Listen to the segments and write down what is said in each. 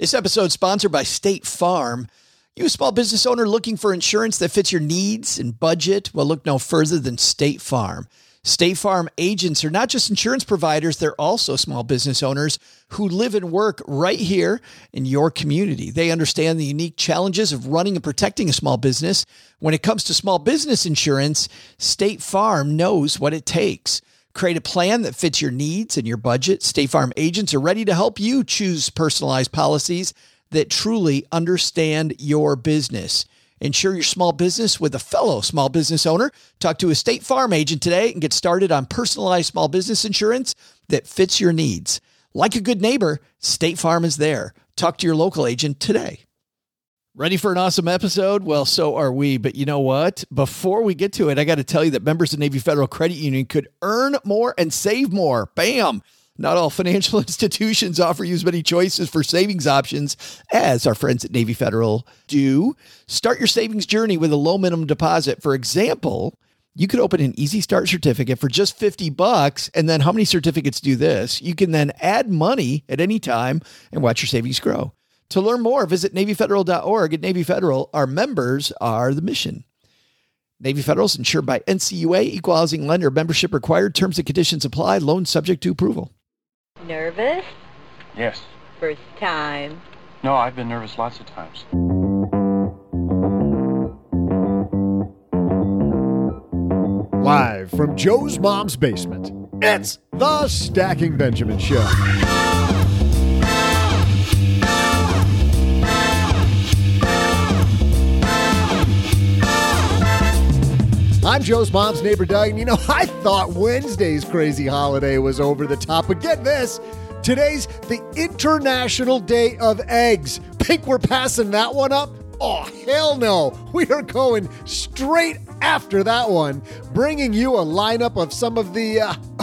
This episode is sponsored by State Farm. You a small business owner looking for insurance that fits your needs and budget? Well, look no further than State Farm. State Farm agents are not just insurance providers, they're also small business owners who live and work right here in your community. They understand the unique challenges of running and protecting a small business. When it comes to small business insurance, State Farm knows what it takes. Create a plan that fits your needs and your budget. State Farm agents are ready to help you choose personalized policies that truly understand your business. Insure your small business with a fellow small business owner. Talk to a State Farm agent today and get started on personalized small business insurance that fits your needs. Like a good neighbor, State Farm is there. Talk to your local agent today. Ready for an awesome episode? Well, so are we. But you know what? Before we get to it, I got to tell you that members of Navy Federal Credit Union could earn more and save more. Bam! Not all financial institutions offer you as many choices for savings options as our friends at Navy Federal do. Start your savings journey with a low minimum deposit. For example, you could open an Easy Start certificate for just $50. And then how many certificates do this? You can then add money at any time and watch your savings grow. To learn more, visit NavyFederal.org. At Navy Federal, our members are the mission. Navy Federal is insured by NCUA, Equal Housing Lender. Membership required. Terms and conditions apply. Loan subject to approval. Nervous? Yes. First time? No, I've been nervous lots of times. Live from Joe's mom's basement, it's the Stacking Benjamin Show. I'm Joe's mom's neighbor, Doug, and you know, I thought Wednesday's crazy holiday was over the top, but get this, today's the International Day of Eggs. Think we're passing that one up? Oh, hell no. We are going straight after that one, bringing you a lineup of some of the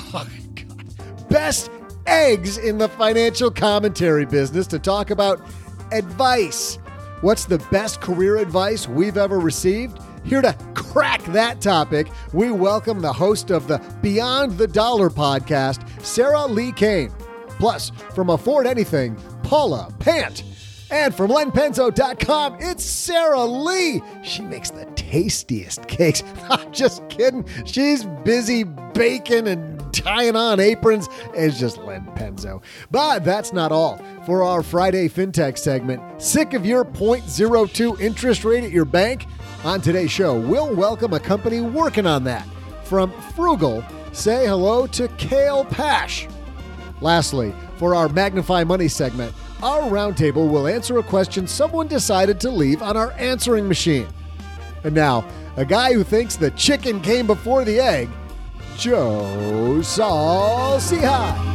best eggs in the financial commentary business to talk about advice. What's the best career advice we've ever received? Here to crack that topic, we welcome the host of the Beyond the Dollar podcast, Sarah Lee Kane. Plus, from Afford Anything, Paula Pant. And from lenpenzo.com, it's Sarah Lee. She makes the tastiest cakes. I'm just kidding. She's busy baking and tying on aprons. It's just Len Penzo. But that's not all. For our Friday FinTech segment, sick of your 0.02 interest rate at your bank? On today's show, we'll welcome a company working on that. From Frugal, say hello to Kale Pash. Lastly, for our Magnify Money segment, our roundtable will answer a question someone decided to leave on our answering machine. And now, a guy who thinks the chicken came before the egg, Joe Saul-Sehy.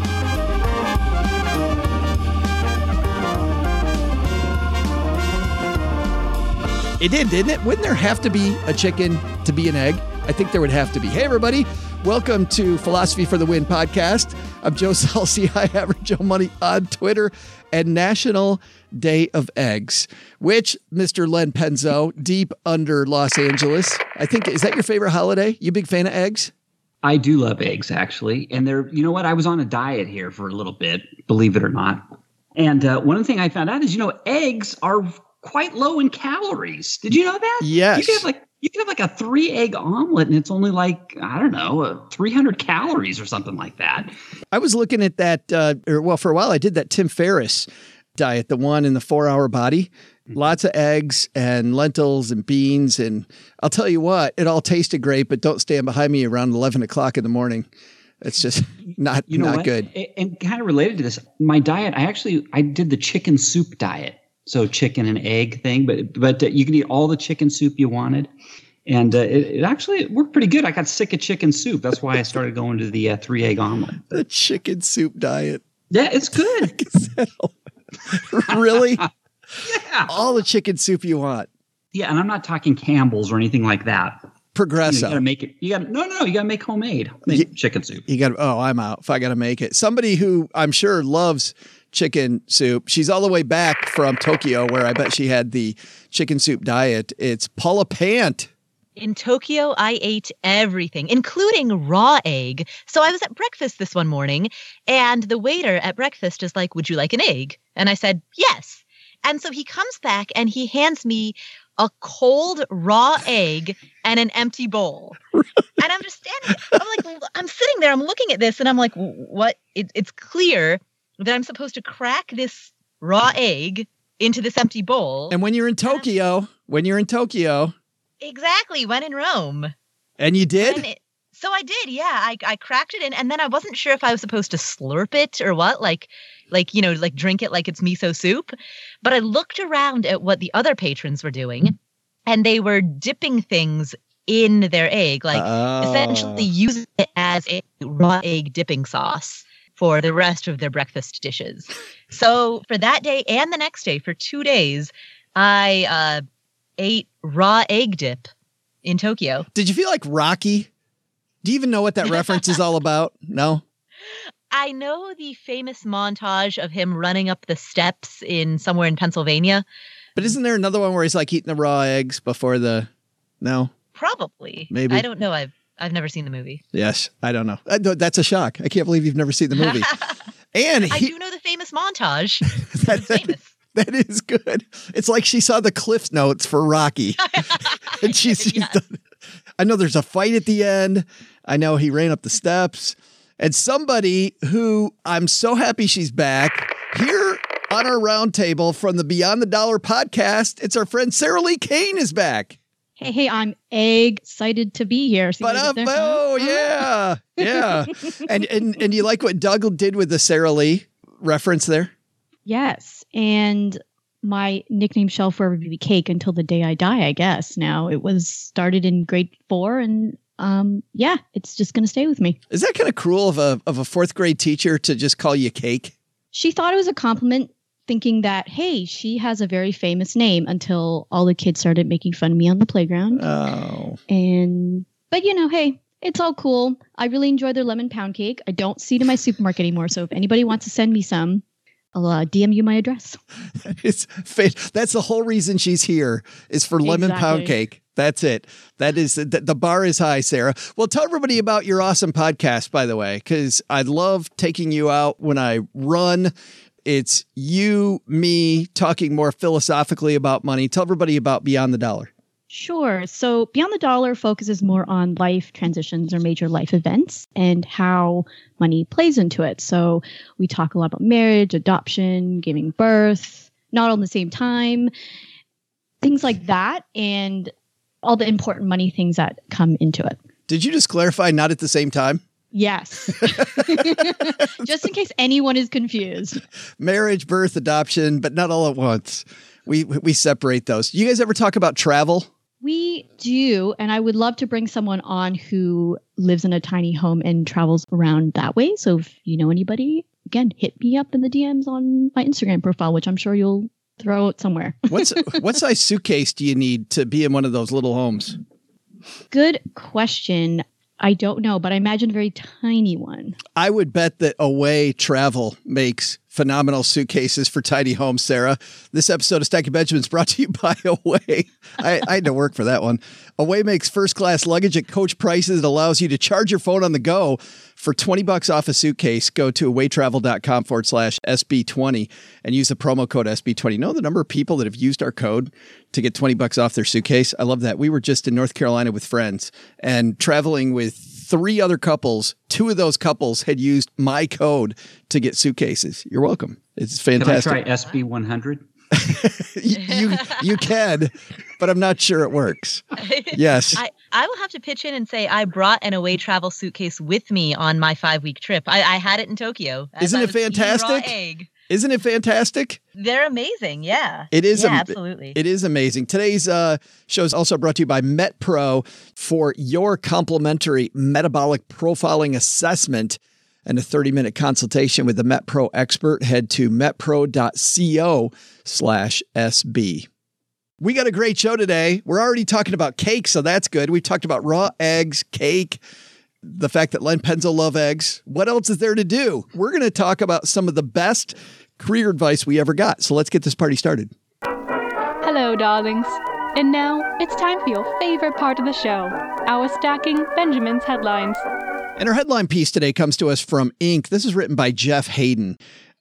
It did, didn't it? Wouldn't there have to be a chicken to be an egg? I think there would have to be. Hey, everybody. Welcome to Philosophy for the Win podcast. I'm Joe Saul-Sehy, Average Joe Money on Twitter, and National Day of Eggs, which Mr. Len Penzo, deep under Los Angeles, I think, is that your favorite holiday? You a big fan of eggs? I do love eggs, actually. And you know what? I was on a diet here for a little bit, believe it or not. And one of the things I found out is, eggs are quite low in calories. Did you know that? Yes. You can have like a 3-egg omelet and it's only like, I don't know, 300 calories or something like that. I was looking at that, for a while I did that Tim Ferriss diet, the one in the 4-hour body. Lots of eggs and lentils and beans. And I'll tell you what, it all tasted great, but don't stand behind me around 11 o'clock in the morning. It's just not good. And kind of related to this, my diet, I did the chicken soup diet. So chicken and egg thing, but you can eat all the chicken soup you wanted. And it actually worked pretty good. I got sick of chicken soup. That's why I started going to the 3-egg omelet. The chicken soup diet. Yeah, it's good. Really? Yeah. All the chicken soup you want. Yeah, and I'm not talking Campbell's or anything like that. Progresso. You got to make it. You got to make homemade chicken soup. I'm out if I got to make it. Somebody who I'm sure loves chicken soup. She's all the way back from Tokyo, where I bet she had the chicken soup diet. It's Paula Pant. In Tokyo, I ate everything, including raw egg. So I was at breakfast this one morning, and the waiter at breakfast is like, "Would you like an egg?" And I said, "Yes." And so he comes back and he hands me a cold raw egg and an empty bowl. And I'm just standing, I'm sitting there, I'm looking at this and I'm like, what? It's clear that I'm supposed to crack this raw egg into this empty bowl. And when you're in Tokyo, Exactly, when in Rome. And you did? So I did, yeah. I cracked it in, and then I wasn't sure if I was supposed to slurp it or what, like drink it like it's miso soup. But I looked around at what the other patrons were doing, and they were dipping things in their egg, essentially using it as a raw egg dipping sauce for the rest of their breakfast dishes. So for that day and the next day, for 2 days, I ate raw egg dip in Tokyo. Did you feel like Rocky? Do you even know what that reference is all about? No? I know the famous montage of him running up the steps somewhere in Pennsylvania. But isn't there another one where he's like eating the raw eggs before no? Probably. Maybe. I don't know. I've never seen the movie. Yes, I don't know. That's a shock. I can't believe you've never seen the movie. And I do know the famous montage. It's famous. That is good. It's like she saw the Cliff Notes for Rocky. And she's done. I know there's a fight at the end. I know he ran up the steps. And somebody who I'm so happy she's back here on our round table from the Beyond the Dollar podcast. It's our friend Sarah Lee Kane is back. Hey, I'm excited to be here. Yeah. And you like what Doug did with the Sarah Lee reference there? Yes. And my nickname shall forever be Cake until the day I die, I guess. Now, it was started in grade 4 and it's just going to stay with me. Is that kind of cruel of a fourth grade teacher to just call you Cake? She thought it was a compliment, thinking that, hey, she has a very famous name, until all the kids started making fun of me on the playground. Oh. But hey, it's all cool. I really enjoy their lemon pound cake. I don't see it in my supermarket anymore. So if anybody wants to send me some, I'll DM you my address. That's the whole reason she's here, is for lemon pound cake. That's it. That is the bar is high, Sarah. Well, tell everybody about your awesome podcast, by the way, because I love taking you out when I run. It's you, me talking more philosophically about money. Tell everybody about Beyond the Dollar. Sure. So Beyond the Dollar focuses more on life transitions or major life events and how money plays into it. So we talk a lot about marriage, adoption, giving birth, not all at the same time, things like that, and all the important money things that come into it. Did you just clarify not at the same time? Yes. Just in case anyone is confused. Marriage, birth, adoption, but not all at once. We separate those. You guys ever talk about travel? We do, and I would love to bring someone on who lives in a tiny home and travels around that way. So if you know anybody, again, hit me up in the DMs on my Instagram profile, which I'm sure you'll throw it somewhere. What size suitcase do you need to be in one of those little homes? Good question. I don't know, but I imagine a very tiny one. I would bet that Away Travel makes phenomenal suitcases for tiny homes, Sarah. This episode of Stacking Benjamins brought to you by Away. I had to work for that one. Away makes first-class luggage at coach prices. It allows you to charge your phone on the go. For $20 off a suitcase, go to awaytravel.com/SB20 and use the promo code SB20. You know the number of people that have used our code to get $20 off their suitcase? I love that. We were just in North Carolina with friends and traveling with 3 other couples. 2 of those couples had used my code to get suitcases. You're welcome. It's fantastic. Can I try SB100? You can, but I'm not sure it works. Yes. I will have to pitch in and say I brought an Away Travel suitcase with me on my 5-week trip. I had it in Tokyo. Isn't it fantastic? Isn't it fantastic? They're amazing. Yeah. It is. Yeah, absolutely. It is amazing. Today's show is also brought to you by MetPro. For your complimentary metabolic profiling assessment and a 30-minute consultation with the MetPro expert, head to metpro.co/SB. We got a great show today. We're already talking about cake, so that's good. We've talked about raw eggs, cake, the fact that Len Penzo love eggs. What else is there to do? We're going to talk about some of the best career advice we ever got. So let's get this party started. Hello, darlings. And now it's time for your favorite part of the show, our Stacking Benjamins headlines. And our headline piece today comes to us from Inc. This is written by Jeff Hayden.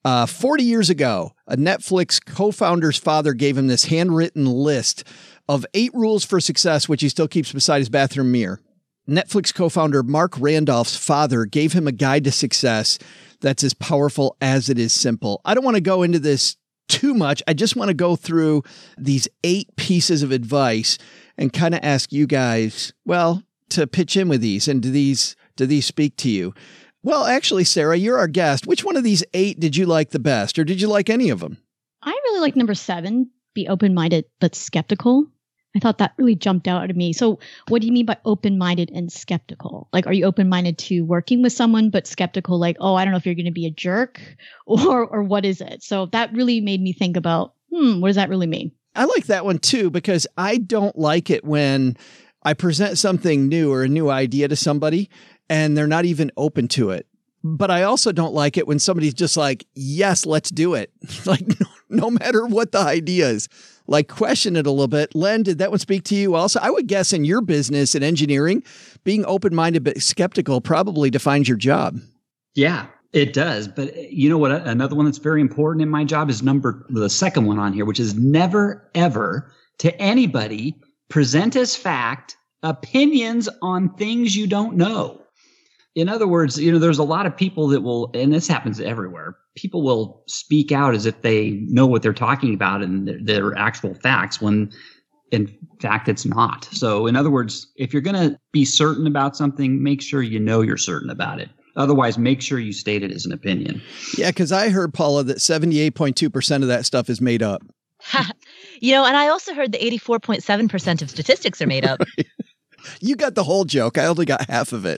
40 years ago, a Netflix co-founder's father gave him this handwritten list of 8 rules for success, which he still keeps beside his bathroom mirror. Netflix co-founder Mark Randolph's father gave him a guide to success that's as powerful as it is simple. I don't want to go into this too much. I just want to go through these 8 pieces of advice and kind of ask you guys, well, to pitch in with these. And do these speak to you? Well, actually, Sarah, you're our guest. Which one of these 8 did you like the best, or did you like any of them? I really like number 7, be open-minded but skeptical. I thought that really jumped out at me. So what do you mean by open-minded and skeptical? Like, are you open-minded to working with someone, but skeptical, like, oh, I don't know if you're going to be a jerk, or what is it? So that really made me think about, what does that really mean? I like that one too, because I don't like it when I present something new or a new idea to somebody and they're not even open to it. But I also don't like it when somebody's just like, yes, let's do it. Like, no matter what the idea is, like, question it a little bit. Len, did that one speak to you also? I would guess in your business and engineering, being open-minded but skeptical probably defines your job. Yeah, it does. But you know what? Another one that's very important in my job is the second one on here, which is never, ever to anybody present as fact opinions on things you don't know. In other words, there's a lot of people that will, and this happens everywhere, people will speak out as if they know what they're talking about and they're actual facts when in fact it's not. So in other words, if you're going to be certain about something, make sure you know you're certain about it. Otherwise, make sure you state it as an opinion. Yeah, because I heard, Paula, that 78.2% of that stuff is made up. And I also heard that 84.7% of statistics are made up. You got the whole joke. I only got half of it.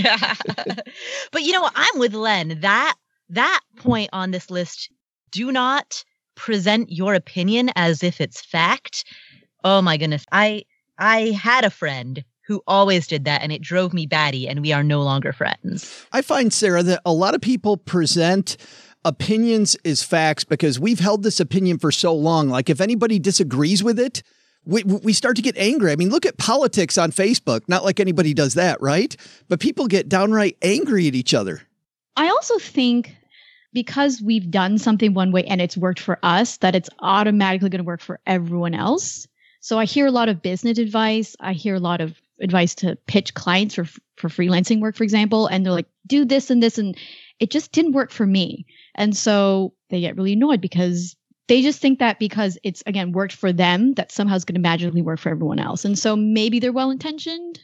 But I'm with Len. That point on this list, do not present your opinion as if it's fact. Oh my goodness. I had a friend who always did that, and it drove me batty, and we are no longer friends. I find, Sarah, that a lot of people present opinions as facts because we've held this opinion for so long. Like, if anybody disagrees with it, we start to get angry. I mean, look at politics on Facebook. Not like anybody does that, right? But people get downright angry at each other. I also think because we've done something one way and it's worked for us, that it's automatically going to work for everyone else. So I hear a lot of business advice. I hear a lot of advice to pitch clients for freelancing work, for example. And they're like, do this and this. And it just didn't work for me. And so they get really annoyed because they just think that because it's, again, worked for them, that somehow it's going to magically work for everyone else. And so maybe they're well-intentioned.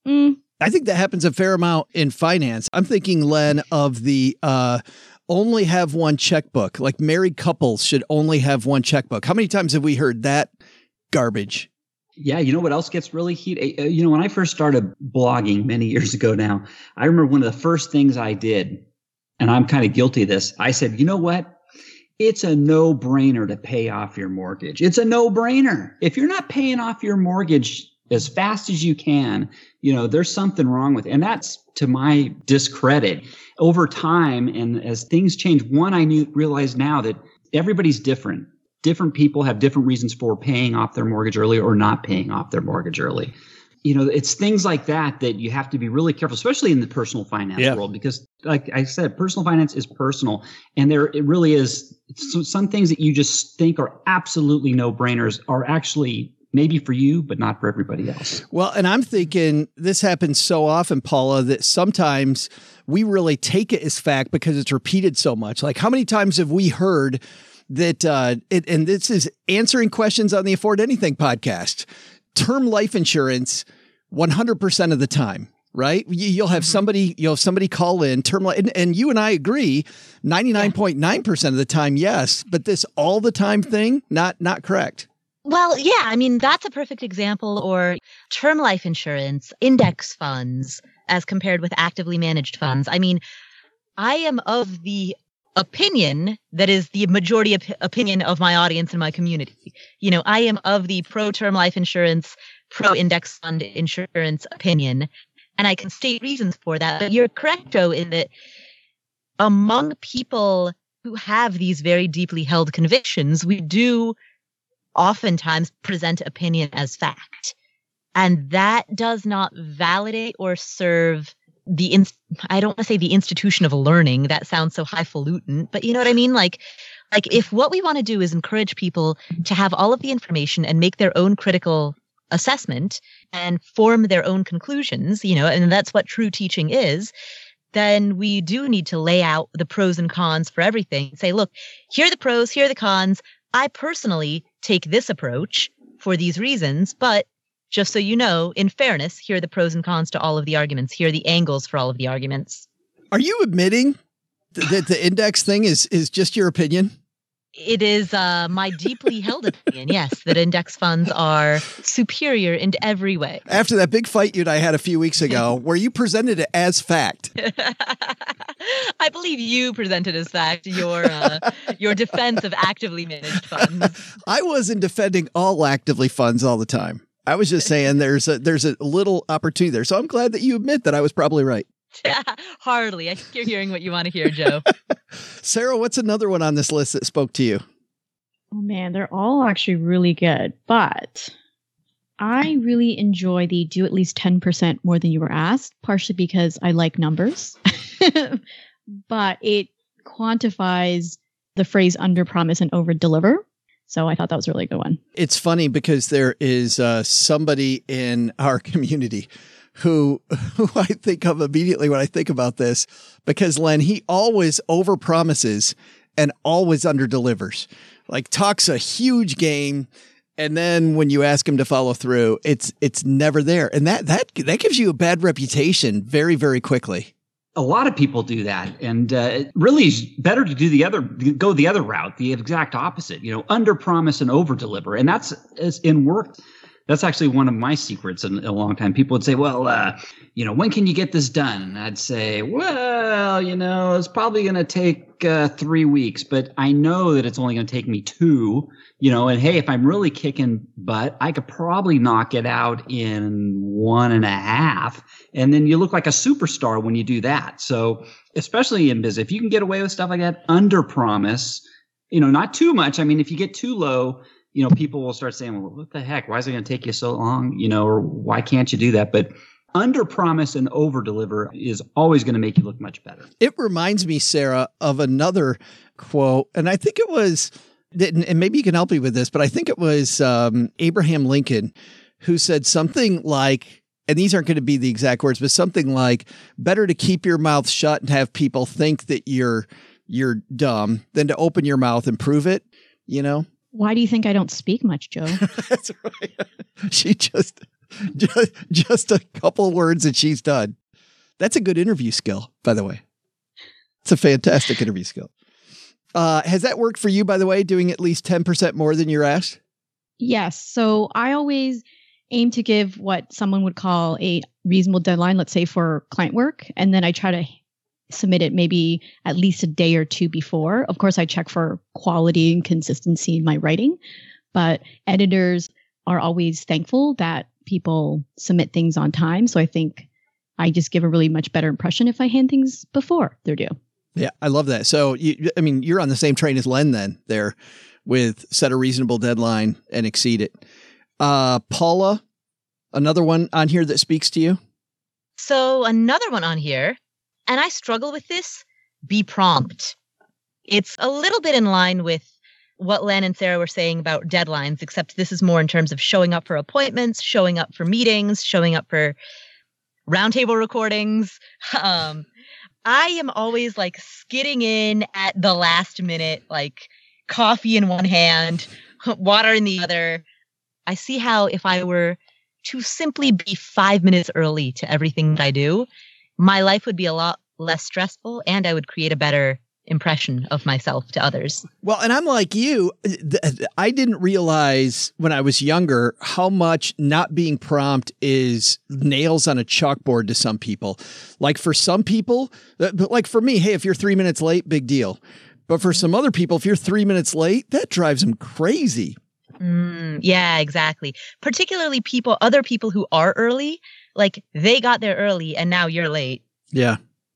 I think that happens a fair amount in finance. I'm thinking, Len, of the only have one checkbook. Like, married couples should only have one checkbook. How many times have we heard that garbage? Yeah, you know what else gets really heated? When I first started blogging many years ago now, I remember one of the first things I did, and I'm kind of guilty of this, I said, you know what? It's a no-brainer to pay off your mortgage. It's a no-brainer. If you're not paying off your mortgage as fast as you can, there's something wrong with it. And that's to my discredit. Over time, and as things change, I realize now that everybody's different. Different people have different reasons for paying off their mortgage early or not paying off their mortgage early. It's things like that you have to be really careful, especially in the personal finance world, because like I said, personal finance is personal. And it really is some things that you just think are absolutely no-brainers are actually maybe for you, but not for everybody else. Well, and I'm thinking this happens so often, Paula, that sometimes we really take it as fact because it's repeated so much. Like, how many times have we heard that, and this is answering questions on the Afford Anything podcast, term life insurance 100% of the time, right? You'll have somebody call in term life, and you and I agree 99.9% of the time, yes, but this all the time thing, not correct. Well, yeah, I mean, that's a perfect example. Or term life insurance, index funds as compared with actively managed funds. I mean, I am of the opinion that is the majority opinion of my audience and my community. I am of the pro-term life insurance, pro-index fund insurance opinion, and I can state reasons for that. But you're correct, Joe, in that among people who have these very deeply held convictions, we do oftentimes present opinion as fact. And that does not validate or serve I don't want to say the institution of learning. That sounds so highfalutin, but you know what I mean? Like if what we want to do is encourage people to have all of the information and make their own critical assessment and form their own conclusions, and that's what true teaching is, then we do need to lay out the pros and cons for everything. Say, look, here are the pros, here are the cons. I personally take this approach for these reasons, but just so you know, in fairness, here are the pros and cons to all of the arguments. Here are the angles for all of the arguments. Are you admitting that the index thing is just your opinion? It is my deeply held opinion, yes, that index funds are superior in every way. After that big fight you and I had a few weeks ago, where you presented it as fact. I believe you presented as fact your defense of actively managed funds. I wasn't defending all actively funds all the time. I was just saying there's a little opportunity there. So I'm glad that you admit that I was probably right. Hardly. I think you're hearing what you want to hear, Joe. Sarah, what's another one on this list that spoke to you? Oh man, they're all actually really good, but I really enjoy the do at least 10% more than you were asked, partially because I like numbers, but it quantifies the phrase under promise and over deliver. So I thought that was a really good one. It's funny because there is somebody in our community who I think of immediately when I think about this, because Len, he always overpromises and always underdelivers. Like talks a huge game, and then when you ask him to follow through, it's never there, and that gives you a bad reputation very, very quickly. A lot of people do that, and it really is better to go the other route, the exact opposite. Under promise and over deliver, and that's in work. That's actually one of my secrets in a long time. People would say, well, when can you get this done? And I'd say, well, it's probably going to take 3 weeks, but I know that it's only going to take me 2, and hey, if I'm really kicking butt, I could probably knock it out in 1.5. And then you look like a superstar when you do that. So especially in business, if you can get away with stuff like that, under promise, not too much. I mean, if you get too low, people will start saying, well, what the heck? Why is it going to take you so long? Or why can't you do that? But under promise and over deliver is always going to make you look much better. It reminds me, Sarah, of another quote. And I think it was, and maybe you can help me with this, but I think it was Abraham Lincoln who said something like, and these aren't going to be the exact words, but something like, better to keep your mouth shut and have people think that you're dumb than to open your mouth and prove it, Why do you think I don't speak much, Joe? That's right. She just a couple words and she's done. That's a good interview skill, by the way. It's a fantastic interview skill. Has that worked for you, by the way, doing at least 10% more than you're asked? Yes. So I always aim to give what someone would call a reasonable deadline, let's say for client work. And then I try to submit it maybe at least a day or two before. Of course, I check for quality and consistency in my writing, but editors are always thankful that people submit things on time. So I think I just give a really much better impression if I hand things before they're due. Yeah, I love that. So, you're on the same train as Len then there with set a reasonable deadline and exceed it. Paula, another one on here that speaks to you? So another one on here, and I struggle with this, be prompt. It's a little bit in line with what Len and Sarah were saying about deadlines, except this is more in terms of showing up for appointments, showing up for meetings, showing up for roundtable recordings. I am always like skidding in at the last minute, like coffee in one hand, water in the other. I see how if I were to simply be 5 minutes early to everything that I do, my life would be a lot less stressful and I would create a better impression of myself to others. Well, and I'm like you, I didn't realize when I was younger how much not being prompt is nails on a chalkboard to some people. Like for some people, like for me, hey, if you're 3 minutes late, big deal. But for some other people, if you're 3 minutes late, that drives them crazy. Yeah, exactly. Particularly other people who are early, like they got there early and now you're late. Yeah.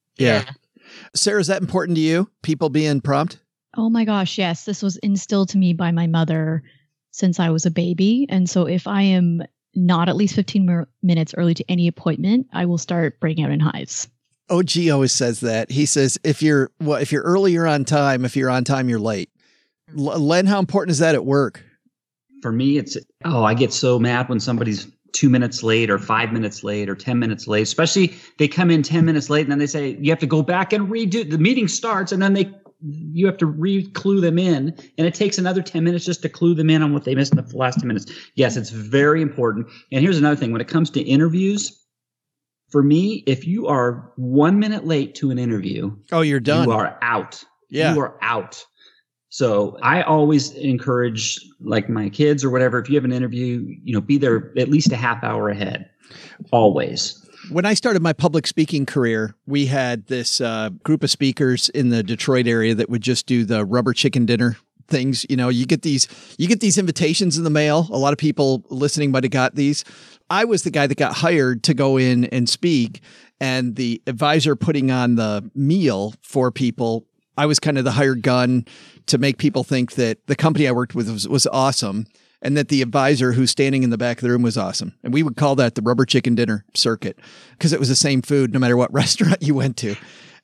Sarah, is that important to you? People being prompt? Oh my gosh, yes. This was instilled to me by my mother since I was a baby. And so if I am not at least 15 minutes early to any appointment, I will start breaking out in hives. OG always says that. He says, if you're early, you're on time. If you're on time, you're late. Len, how important is that at work? For me, I get so mad when somebody's 2 minutes late or 5 minutes late or 10 minutes late, especially they come in 10 minutes late and then they say, you have to go back and redo the meeting starts. And then you have to re-clue them in. And it takes another 10 minutes just to clue them in on what they missed in the last 10 minutes. Yes, it's very important. And here's another thing. When it comes to interviews, for me, if you are 1 minute late to an interview, you're done. You are out. Yeah. You are out. So I always encourage, like my kids or whatever, if you have an interview, be there at least a half hour ahead. Always. When I started my public speaking career, we had this group of speakers in the Detroit area that would just do the rubber chicken dinner things. You get these invitations in the mail. A lot of people listening might have got these. I was the guy that got hired to go in and speak, and the advisor putting on the meal for people. I was kind of the hired gun to make people think that the company I worked with was awesome, and that the advisor who's standing in the back of the room was awesome. And we would call that the rubber chicken dinner circuit because it was the same food no matter what restaurant you went to.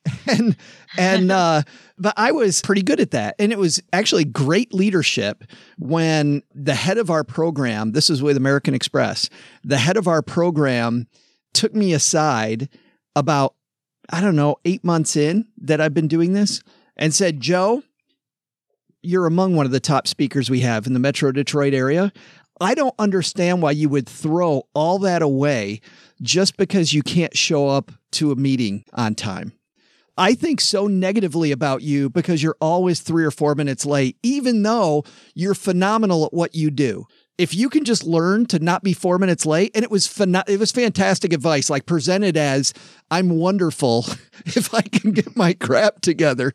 But I was pretty good at that. And it was actually great leadership when the head of our program, this is with American Express, the head of our program took me aside about, 8 months in that I've been doing this and said, Joe, you're among one of the top speakers we have in the Metro Detroit area. I don't understand why you would throw all that away just because you can't show up to a meeting on time. I think so negatively about you because you're always 3 or 4 minutes late, even though you're phenomenal at what you do. If you can just learn to not be 4 minutes late, and it was fantastic advice, like presented as I'm wonderful if I can get my crap together.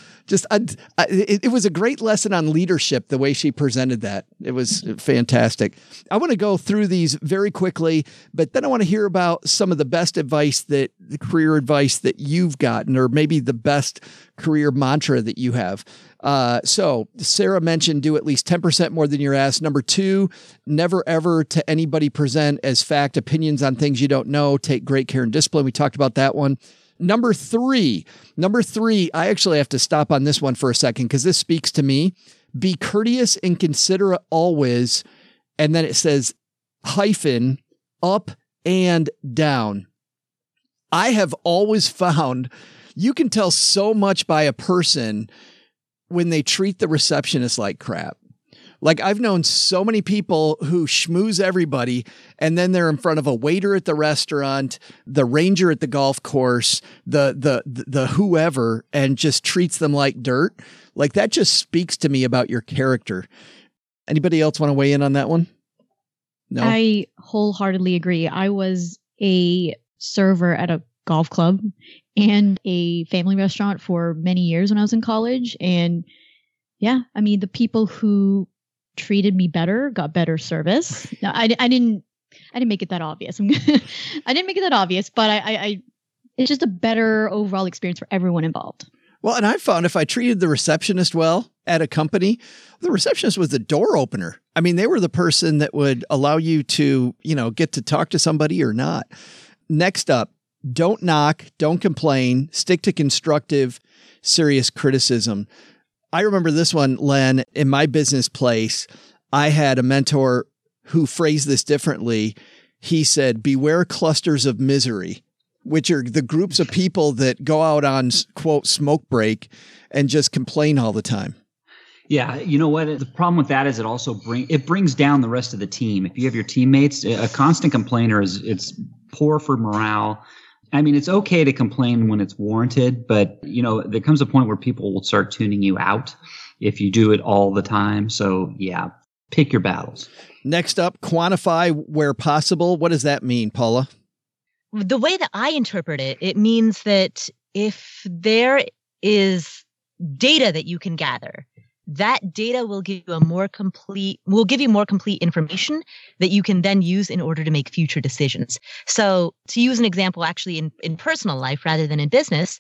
It was a great lesson on leadership, the way she presented that. It was fantastic. I want to go through these very quickly, but then I want to hear about some of the best career advice that you've gotten, or maybe the best career mantra that you have. So Sarah mentioned do at least 10% more than you're asked. Number 2, never ever to anybody present as fact opinions on things you don't know. Take great care and discipline. We talked about that one. Number three, I actually have to stop on this one for a second because this speaks to me. Be courteous and considerate always. And then it says hyphen up and down. I have always found you can tell so much by a person when they treat the receptionist like crap. Like I've known so many people who schmooze everybody, and then they're in front of a waiter at the restaurant, the ranger at the golf course, the whoever, and just treats them like dirt. Like that just speaks to me about your character. Anybody else want to weigh in on that one? No? I wholeheartedly agree. I was a server at a golf club and a family restaurant for many years when I was in college. And yeah, I mean, the people who treated me better got better service. No, I didn't make it that obvious. I didn't make it that obvious, but I it's just a better overall experience for everyone involved. Well, and I found if I treated the receptionist well at a company, the receptionist was the door opener. I mean, they were the person that would allow you to, get to talk to somebody or not. Next up, don't knock, don't complain, stick to constructive, serious criticism. I remember this one, Len, in my business place, I had a mentor who phrased this differently. He said, beware clusters of misery, which are the groups of people that go out on, quote, smoke break and just complain all the time. Yeah. You know what? The problem with that is it also brings down the rest of the team. If you have your teammates, a constant complainer it's poor for morale. I mean, it's okay to complain when it's warranted, but, there comes a point where people will start tuning you out if you do it all the time. So, yeah, pick your battles. Next up, quantify where possible. What does that mean, Paula? The way that I interpret it, it means that if there is data that you can gather, that data will give you more complete information that you can then use in order to make future decisions. So to use an example, actually in personal life rather than in business,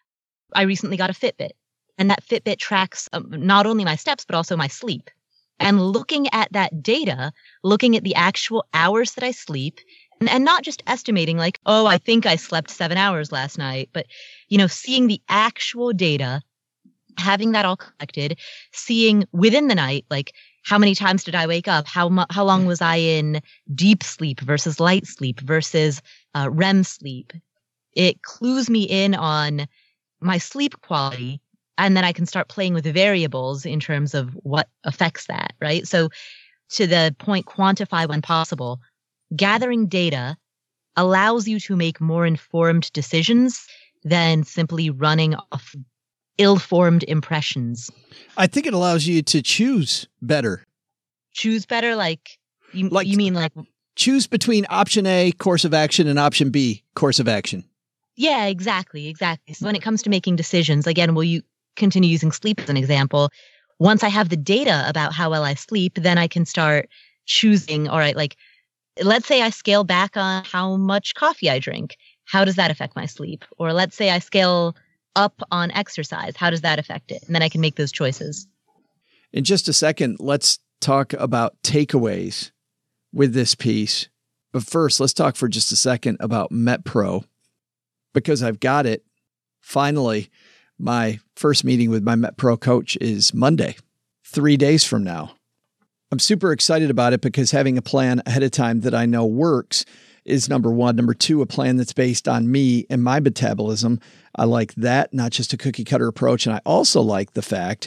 I recently got a Fitbit, and that Fitbit tracks not only my steps, but also my sleep. And looking at that data, looking at the actual hours that I sleep And not just estimating like, oh, I think I slept 7 hours last night, but, seeing the actual data, having that all collected, seeing within the night, like how many times did I wake up? How long was I in deep sleep versus light sleep versus REM sleep? It clues me in on my sleep quality, and then I can start playing with the variables in terms of what affects that, right? So to the point, quantify when possible. Gathering data allows you to make more informed decisions than simply running off ill-formed impressions. I think it allows you to choose better. Choose better? You mean choose between option A, course of action, and option B, course of action. Yeah, exactly. So when it comes to making decisions, again, will you continue using sleep as an example? Once I have the data about how well I sleep, then I can start choosing, all right, let's say I scale back on how much coffee I drink. How does that affect my sleep? Or let's say I scale up on exercise. How does that affect it? And then I can make those choices. In just a second, let's talk about takeaways with this piece. But first, let's talk for just a second about MetPro, because I've got it. Finally, my first meeting with my MetPro coach is Monday, 3 days from now. I'm super excited about it because having a plan ahead of time that I know works is number one. Number two, a plan that's based on me and my metabolism. I like that, not just a cookie cutter approach. And I also like the fact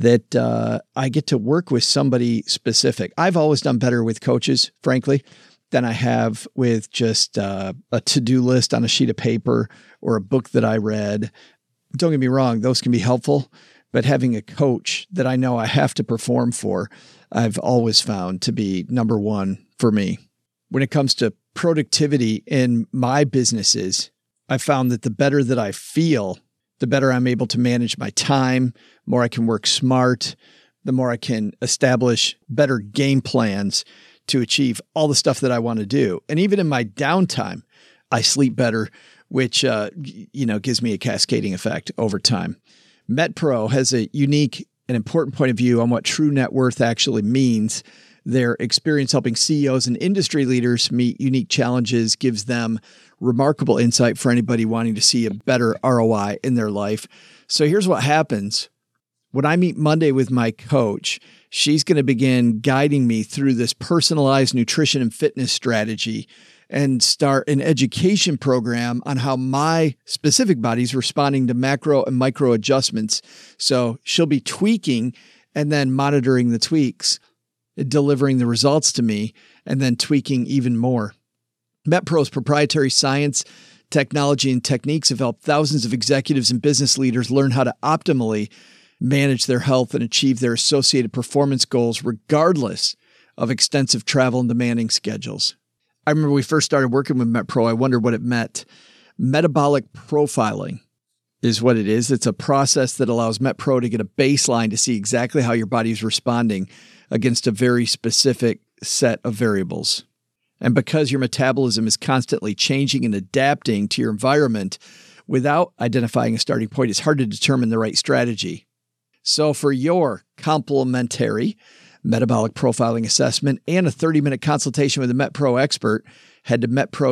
that I get to work with somebody specific. I've always done better with coaches, frankly, than I have with just a to-do list on a sheet of paper or a book that I read. Don't get me wrong, those can be helpful, but having a coach that I know I have to perform for, I've always found to be number one for me. When it comes to productivity in my businesses, I found that the better that I feel, the better I'm able to manage my time, the more I can work smart, the more I can establish better game plans to achieve all the stuff that I want to do. And even in my downtime, I sleep better, which, gives me a cascading effect over time. MetPro has a unique and important point of view on what true net worth actually means. Their experience helping CEOs and industry leaders meet unique challenges gives them remarkable insight for anybody wanting to see a better ROI in their life. So here's what happens. When I meet Monday with my coach, she's going to begin guiding me through this personalized nutrition and fitness strategy and start an education program on how my specific body's responding to macro and micro adjustments. So she'll be tweaking and then monitoring the tweaks, delivering the results to me, and then tweaking even more. MetPro's proprietary science, technology, and techniques have helped thousands of executives and business leaders learn how to optimally manage their health and achieve their associated performance goals, regardless of extensive travel and demanding schedules. I remember we first started working with MetPro, I wondered what it meant. Metabolic profiling is what it is. It's a process that allows MetPro to get a baseline to see exactly how your body is responding against a very specific set of variables. And because your metabolism is constantly changing and adapting to your environment, without identifying a starting point, it's hard to determine the right strategy. So for your complimentary metabolic profiling assessment and a 30-minute consultation with a MetPro expert, head to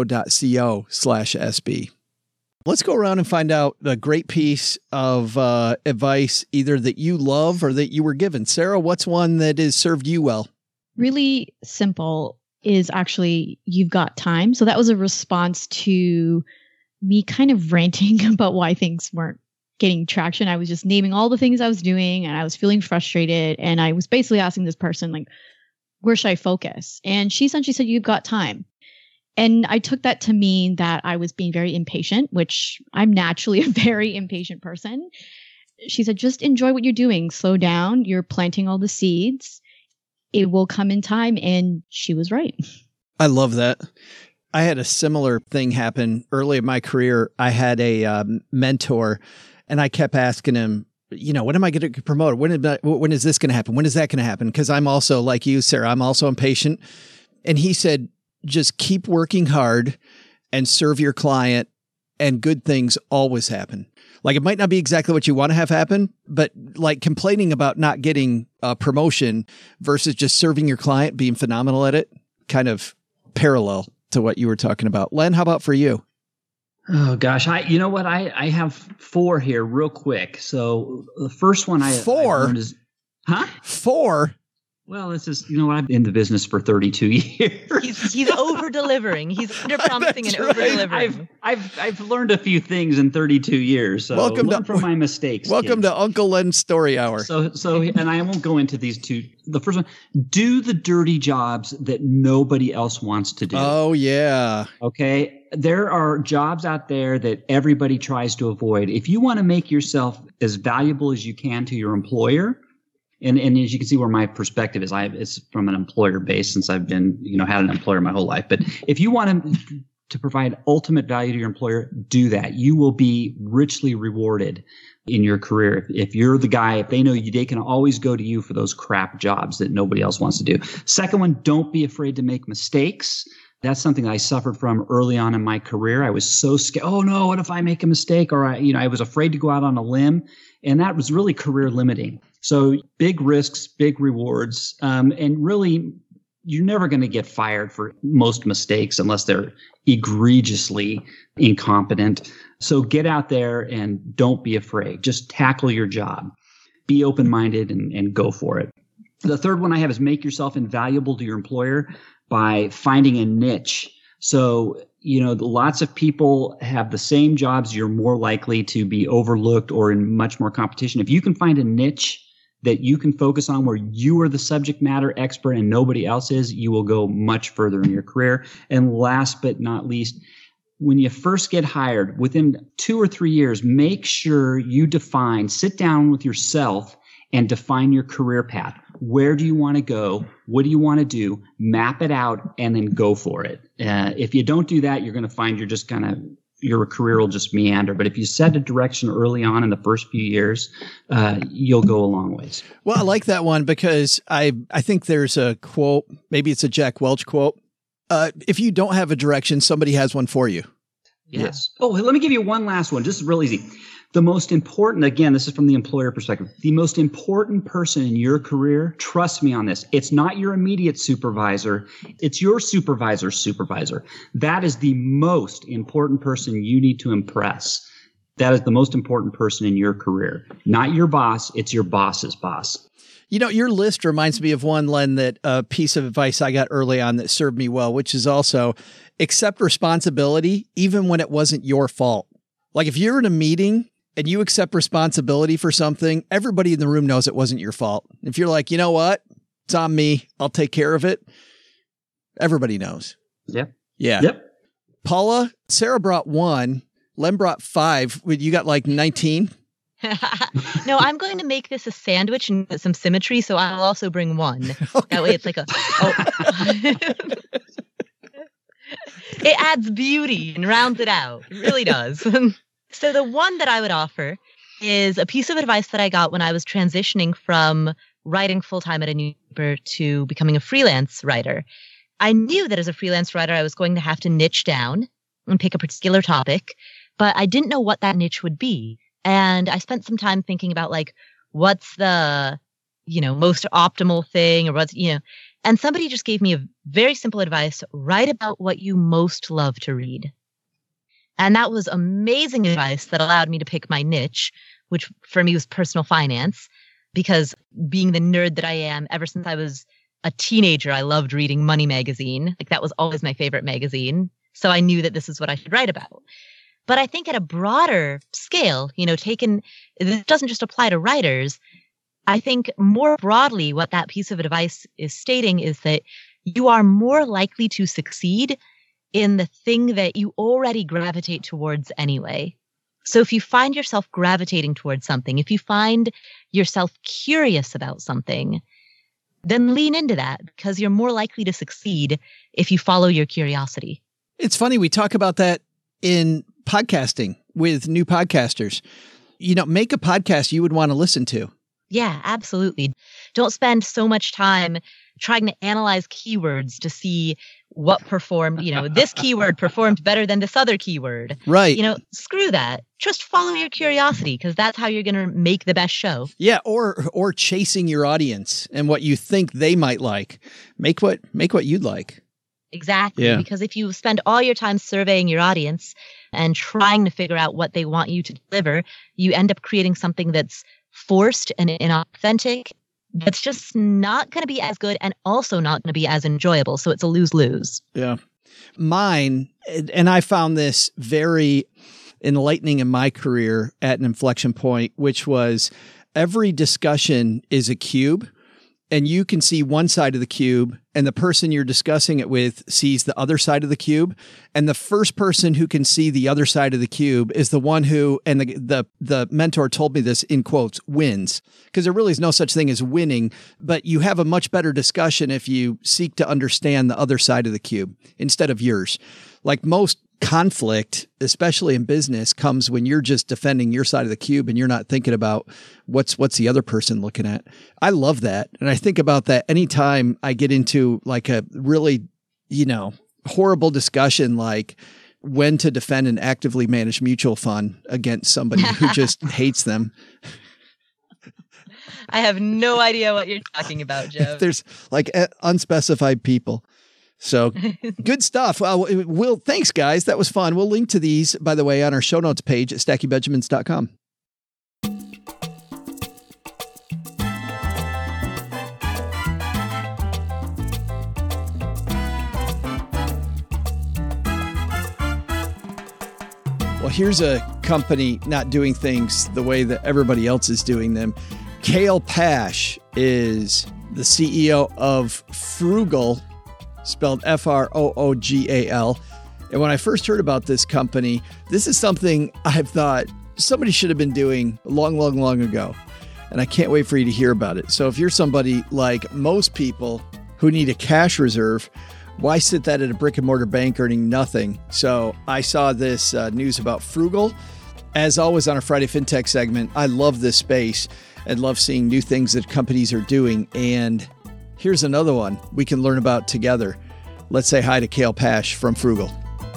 metpro.co/SB. Let's go around and find out a great piece of advice, either that you love or that you were given. Sarah, what's one that has served you well? Really simple is actually, you've got time. So that was a response to me kind of ranting about why things weren't getting traction. I was just naming all the things I was doing and I was feeling frustrated. And I was basically asking this person, where should I focus? And she essentially said, you've got time. And I took that to mean that I was being very impatient, which I'm naturally a very impatient person. She said, just enjoy what you're doing. Slow down. You're planting all the seeds. It will come in time. And she was right. I love that. I had a similar thing happen early in my career. I had a mentor and I kept asking him, when am I going to get promoted? When is this going to happen? When is that going to happen? Because I'm also like you, Sarah, I'm also impatient. And he said, just keep working hard and serve your client and good things always happen. It might not be exactly what you want to have happen, but complaining about not getting a promotion versus just serving your client, being phenomenal at it, kind of parallel to what you were talking about. Len, how about for you? Oh gosh, you know what? I have 4 here real quick. So the first one I learned is, 4? Well, this is, you know, I've been in the business for 32 years. He's over delivering. He's under promising and over delivering. I've learned a few things in 32 years. So welcome from my mistakes. Welcome kids. to Uncle Len's Story Hour. So, and I won't go into these 2. The first one: do the dirty jobs that nobody else wants to do. Oh yeah. Okay. There are jobs out there that everybody tries to avoid. If you want to make yourself as valuable as you can to your employer. And as you can see where my perspective is, it's from an employer base since I've been, had an employer my whole life. But if you want to provide ultimate value to your employer, do that. You will be richly rewarded in your career. If you're the guy, if they know you, they can always go to you for those crap jobs that nobody else wants to do. Second one, don't be afraid to make mistakes. That's something that I suffered from early on in my career. I was so scared. Oh no, what if I make a mistake? Or I was afraid to go out on a limb. And that was really career limiting. So big risks, big rewards. And really, you're never going to get fired for most mistakes unless they're egregiously incompetent. So get out there and don't be afraid. Just tackle your job. Be open-minded and go for it. The third one I have is make yourself invaluable to your employer by finding a niche. So, lots of people have the same jobs. You're more likely to be overlooked or in much more competition. If you can find a niche that you can focus on where you are the subject matter expert and nobody else is, you will go much further in your career. And last but not least, when you first get hired, within 2 or 3 years, make sure you sit down with yourself and define your career path. Where do you want to go? What do you want to do? Map it out and then go for it. If you don't do that, you're going to find your career will just meander. But if you set a direction early on in the first few years, you'll go a long ways. Well, I like that one because I think there's a quote, maybe it's a Jack Welch quote. If you don't have a direction, somebody has one for you. Yes. Oh, let me give you one last one. Just real easy. The most important, again, this is from the employer perspective, the most important person in your career, trust me on this, it's not your immediate supervisor, it's your supervisor's supervisor. That is the most important person you need to impress. That is the most important person in your career. Not your boss, it's your boss's boss. Your list reminds me of one, Len, that a piece of advice I got early on that served me well, which is also accept responsibility even when it wasn't your fault. Like if you're in a meeting and you accept responsibility for something, everybody in the room knows it wasn't your fault. If you're like, you know what? It's on me. I'll take care of it. Everybody knows. Yep. Yeah. Yep. Paula, Sarah brought 1. Len brought 5. You got like 19? No, I'm going to make this a sandwich and get some symmetry, so I'll also bring 1. Okay. That way it's like it adds beauty and rounds it out. It really does. So the one that I would offer is a piece of advice that I got when I was transitioning from writing full-time at a newspaper to becoming a freelance writer. I knew that as a freelance writer, I was going to have to niche down and pick a particular topic, but I didn't know what that niche would be. And I spent some time thinking about what's the, most optimal thing or and somebody just gave me a very simple advice: write about what you most love to read. And that was amazing advice that allowed me to pick my niche, which for me was personal finance, because being the nerd that I am, ever since I was a teenager, I loved reading Money Magazine. That was always my favorite magazine. So I knew that this is what I should write about. But I think at a broader scale, this doesn't just apply to writers. I think more broadly, what that piece of advice is stating is that you are more likely to succeed in the thing that you already gravitate towards anyway. So if you find yourself gravitating towards something, if you find yourself curious about something, then lean into that because you're more likely to succeed if you follow your curiosity. It's funny. We talk about that in podcasting with new podcasters. Make a podcast you would want to listen to. Yeah, absolutely. Don't spend so much time trying to analyze keywords to see what performed, this keyword performed better than this other keyword. Right. Screw that. Just follow your curiosity because that's how you're going to make the best show. Yeah. Or chasing your audience and what you think they might like. Make what you'd like. Exactly. Yeah. Because if you spend all your time surveying your audience and trying to figure out what they want you to deliver, you end up creating something that's forced and inauthentic. That's just not going to be as good and also not going to be as enjoyable. So it's a lose-lose. Yeah. Mine, and I found this very enlightening in my career at an inflection point, which was every discussion is a cube. And you can see one side of the cube, and the person you're discussing it with sees the other side of the cube. And the first person who can see the other side of the cube is the one who, and the mentor told me this in quotes, wins. Because there really is no such thing as winning, but you have a much better discussion if you seek to understand the other side of the cube instead of yours. Like most conflict, especially in business, comes when you're just defending your side of the cube and you're not thinking about what's the other person looking at. I love that. And I think about that anytime I get into like a really, horrible discussion, like when to defend an actively managed mutual fund against somebody who just hates them. I have no idea what you're talking about, Joe. There's like unspecified people. So good stuff. Will, thanks, guys. That was fun. We'll link to these, by the way, on our show notes page at stackingbenjamins.com. Well, here's a company not doing things the way that everybody else is doing them. Kale Pash is the CEO of Froogal, spelled Froogal. And when I first heard about this company, this is something I've thought somebody should have been doing long ago. And I can't wait for you to hear about it. So if you're somebody like most people who need a cash reserve, why sit that at a brick and mortar bank earning nothing? So I saw this news about Froogal. As always on our Friday FinTech segment, I love this space and love seeing new things that companies are doing. And here's another one we can learn about together. Let's say hi to Kale Pash from Froogal.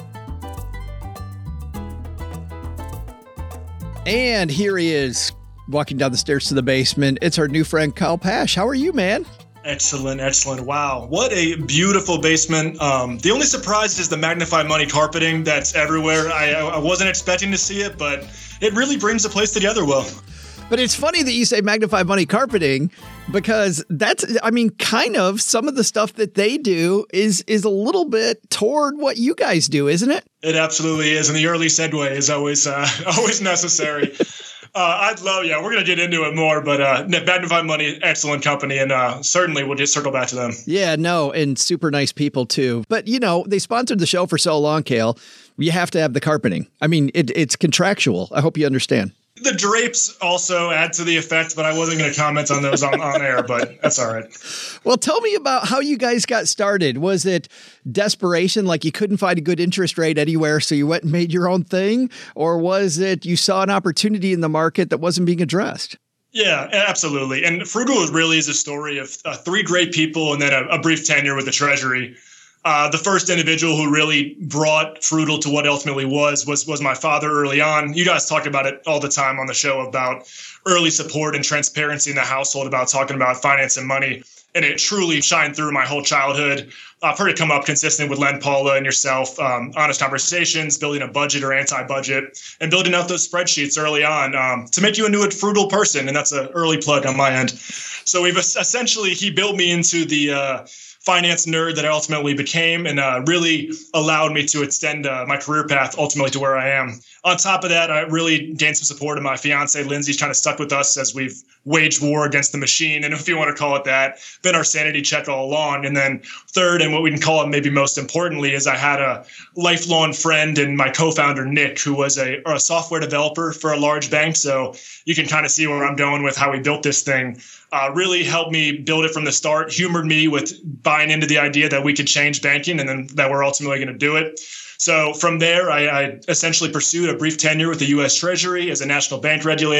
And here he is, walking down the stairs to the basement. It's our new friend, Kyle Pash. How are you, man? Excellent. Wow. What a beautiful basement. The only surprise is the Magnify Money carpeting that's everywhere. I wasn't expecting to see it, but it really brings the place together well. But it's funny that you say Magnify Money carpeting, because that's, kind of some of the stuff that they do is a little bit toward what you guys do, isn't it? It absolutely is. And the early segue is always necessary. We're going to get into it more, but Magnify Money, excellent company, and certainly we'll just circle back to them. Yeah, no, and super nice people too. But, they sponsored the show for so long, Kale. You have to have the carpeting. It's contractual. I hope you understand. The drapes also add to the effect, but I wasn't going to comment on those on air, but that's all right. Well, tell me about how you guys got started. Was it desperation, like you couldn't find a good interest rate anywhere, so you went and made your own thing? Or was it you saw an opportunity in the market that wasn't being addressed? Yeah, absolutely. And Froogal really is a story of three great people and then a brief tenure with the Treasury. The first individual who really brought Froogal to what ultimately was my father early on. You guys talk about it all the time on the show about early support and transparency in the household, about talking about finance and money. And it truly shined through my whole childhood. I've heard it come up consistently with Len, Paula, and yourself. Honest conversations, building a budget or anti-budget, and building out those spreadsheets early on to make you into a frugal person. And that's an early plug on my end. So he built me into the finance nerd that I ultimately became, and really allowed me to extend my career path ultimately to where I am. On top of that, I really gained some support of my fiance, Lindsay's kind of stuck with us as we've waged war against the machine, and if you want to call it that, been our sanity check all along. And then third, and what we can call it maybe most importantly, is I had a lifelong friend and my co-founder, Nick, who was a software developer for a large bank. So you can kind of see where I'm going with how we built this thing. Really helped me build it from the start, humored me with buying into the idea that we could change banking and then that we're ultimately going to do it. So from there, I essentially pursued a brief tenure with the U.S. Treasury as a national bank regulator,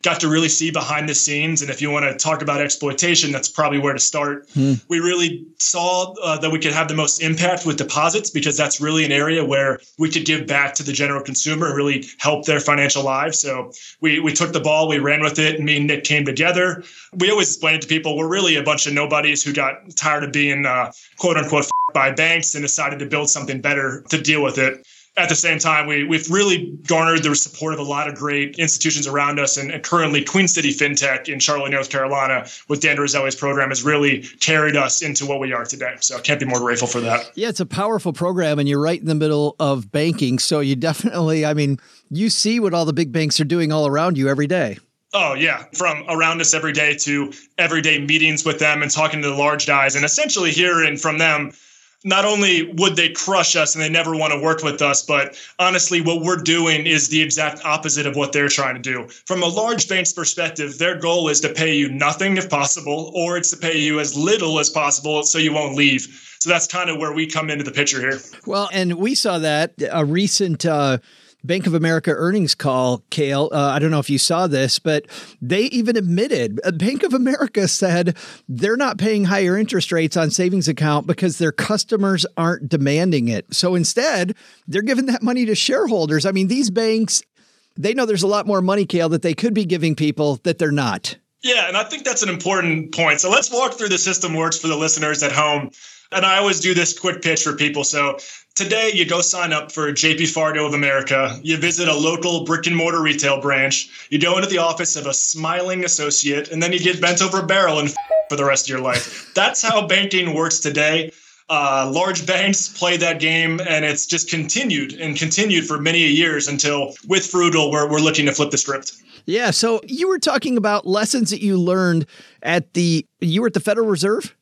got to really see behind the scenes. And if you want to talk about exploitation, that's probably where to start. We really saw that we could have the most impact with deposits, because that's really an area where we could give back to the general consumer and really help their financial lives. So we took the ball, we ran with it, and me and Nick came together. We always explain it to people, we're really a bunch of nobodies who got tired of being quote unquote by banks and decided to build something better to deal with it. At the same time, we've really garnered the support of a lot of great institutions around us. And currently, Queen City FinTech in Charlotte, North Carolina, with Dan Roselli's program, has really carried us into what we are today. So I can't be more grateful for that. Yeah, it's a powerful program, and you're right in the middle of banking. So you definitely, you see what all the big banks are doing all around you every day. Oh, yeah. From around us every day to everyday meetings with them and talking to the large guys, and essentially hearing from them, not only would they crush us and they never want to work with us, but honestly, what we're doing is the exact opposite of what they're trying to do. From a large bank's perspective, their goal is to pay you nothing if possible, or it's to pay you as little as possible so you won't leave. So that's kind of where we come into the picture here. Well, and we saw that a recent Bank of America earnings call, Cale. I don't know if you saw this, but they even admitted, Bank of America said they're not paying higher interest rates on savings account because their customers aren't demanding it. So instead, they're giving that money to shareholders. These banks, they know there's a lot more money, Cale, that they could be giving people that they're not. Yeah, and I think that's an important point. So let's walk through the system works for the listeners at home. And I always do this quick pitch for people. So today, you go sign up for JP Fargo of America. You visit a local brick and mortar retail branch. You go into the office of a smiling associate, and then you get bent over a barrel and for the rest of your life. That's how banking works today. Large banks play that game, and it's just continued for many years until with Frugal, we're looking to flip the script. Yeah. So you were talking about lessons that you learned you were at the Federal Reserve?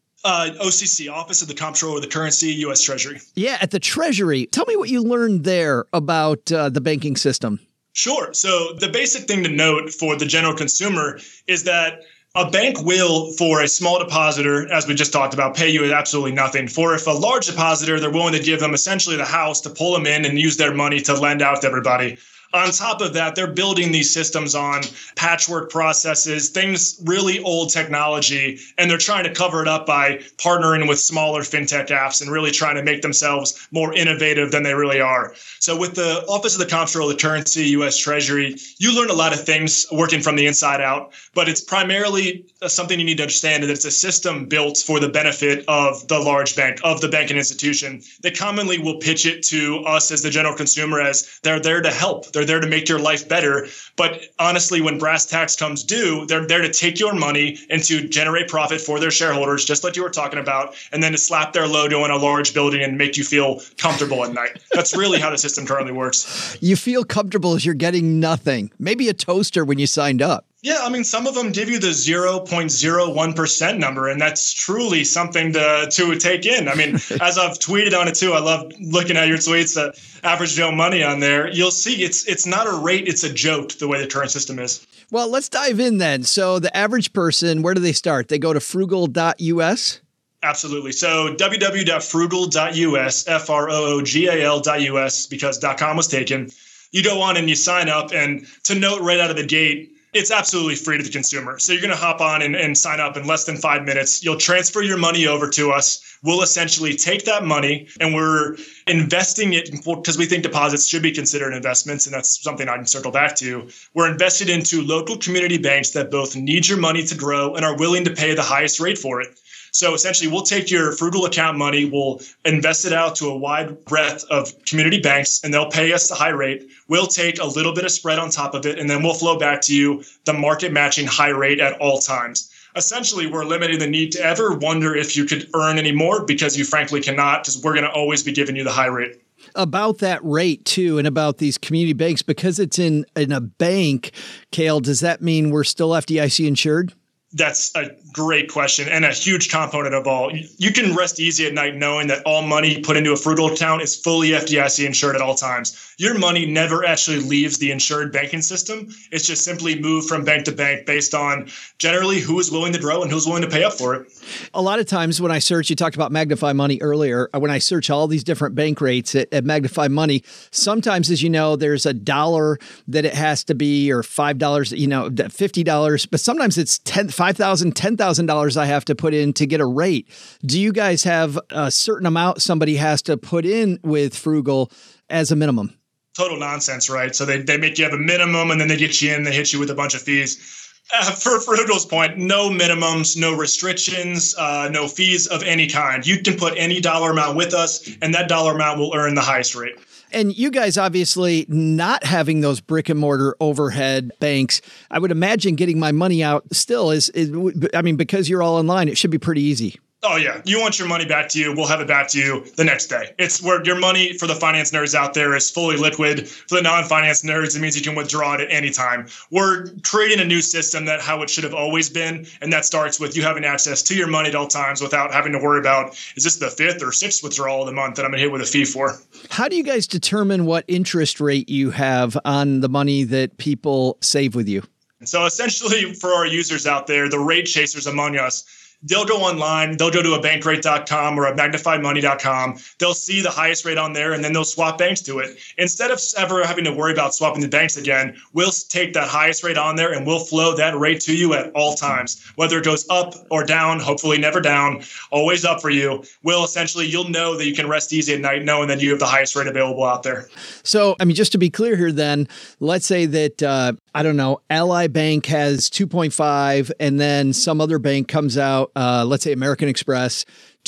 OCC, Office of the Comptroller of the Currency, U.S. Treasury. Yeah, at the Treasury. Tell me what you learned there about the banking system. Sure. So the basic thing to note for the general consumer is that a bank will, for a small depositor, as we just talked about, pay you absolutely nothing. For if a large depositor, they're willing to give them essentially the house to pull them in and use their money to lend out to everybody. On top of that, they're building these systems on patchwork processes, things really old technology, and they're trying to cover it up by partnering with smaller fintech apps and really trying to make themselves more innovative than they really are. So with the Office of the Comptroller of the Currency, U.S. Treasury, you learn a lot of things working from the inside out, but it's primarily something you need to understand that it's a system built for the benefit of the large bank, of the banking institution. They commonly will pitch it to us as the general consumer as they're there to help. They're there to make your life better. But honestly, when brass tacks comes due, they're there to take your money and to generate profit for their shareholders, just like you were talking about, and then to slap their logo in a large building and make you feel comfortable at night. That's really how the system currently works. You feel comfortable as you're getting nothing. Maybe a toaster when you signed up. Yeah, some of them give you the 0.01% number, and that's truly something to take in. As I've tweeted on it too, I love looking at your tweets, Average Joe Money on there. You'll see it's not a rate, it's a joke, the way the current system is. Well, let's dive in then. So the average person, where do they start? They go to frugal.us? Absolutely. So www.frugal.us, FROOGAL.us, because .com was taken. You go on and you sign up, and to note right out of the gate, it's absolutely free to the consumer. So you're going to hop on and sign up in less than 5 minutes. You'll transfer your money over to us. We'll essentially take that money and we're investing it because we think deposits should be considered investments. And that's something I can circle back to. We're invested into local community banks that both need your money to grow and are willing to pay the highest rate for it. So essentially, we'll take your Frugal account money, we'll invest it out to a wide breadth of community banks, and they'll pay us the high rate. We'll take a little bit of spread on top of it, and then we'll flow back to you the market matching high rate at all times. Essentially, we're eliminating the need to ever wonder if you could earn any more, because you frankly cannot, because we're going to always be giving you the high rate. About that rate too, and about these community banks, because it's in a bank, Cale, does that mean we're still FDIC insured? That's a Great question, and a huge component of all. You can rest easy at night knowing that all money put into a Frugal account is fully FDIC insured at all times. Your money never actually leaves the insured banking system. It's just simply moved from bank to bank based on generally who is willing to grow and who's willing to pay up for it. A lot of times when I search, you talked about Magnify Money earlier, when I search all these different bank rates at Magnify Money, sometimes, as you know, there's $1 that it has to be, or $5, $50, but sometimes it's $5,000, $10,000 I have to put in to get a rate. Do you guys have a certain amount somebody has to put in with Frugal as a minimum? Total nonsense, right? So they make you have a minimum and then they get you in, they hit you with a bunch of fees. For Frugal's point, no minimums, no restrictions, no fees of any kind. You can put any dollar amount with us and that dollar amount will earn the highest rate. And you guys obviously not having those brick and mortar overhead banks, I would imagine getting my money out still is because you're all online, it should be pretty easy. Oh, yeah. You want your money back to you, we'll have it back to you the next day. It's where your money for the finance nerds out there is fully liquid. For the non-finance nerds, it means you can withdraw it at any time. We're creating a new system that how it should have always been, and that starts with you having access to your money at all times without having to worry about, is this the 5th or 6th withdrawal of the month that I'm going to hit with a fee for? How do you guys determine what interest rate you have on the money that people save with you? So essentially, for our users out there, the rate chasers among us, they'll go online, they'll go to a bankrate.com or a magnifymoney.com. They'll see the highest rate on there and then they'll swap banks to it. Instead of ever having to worry about swapping the banks again, we'll take that highest rate on there and we'll flow that rate to you at all times. Whether it goes up or down, hopefully never down, always up for you. You'll know that you can rest easy at night knowing that you have the highest rate available out there. So, just to be clear here then, let's say that, Ally Bank has 2.5 and then some other bank comes out, let's say American Express,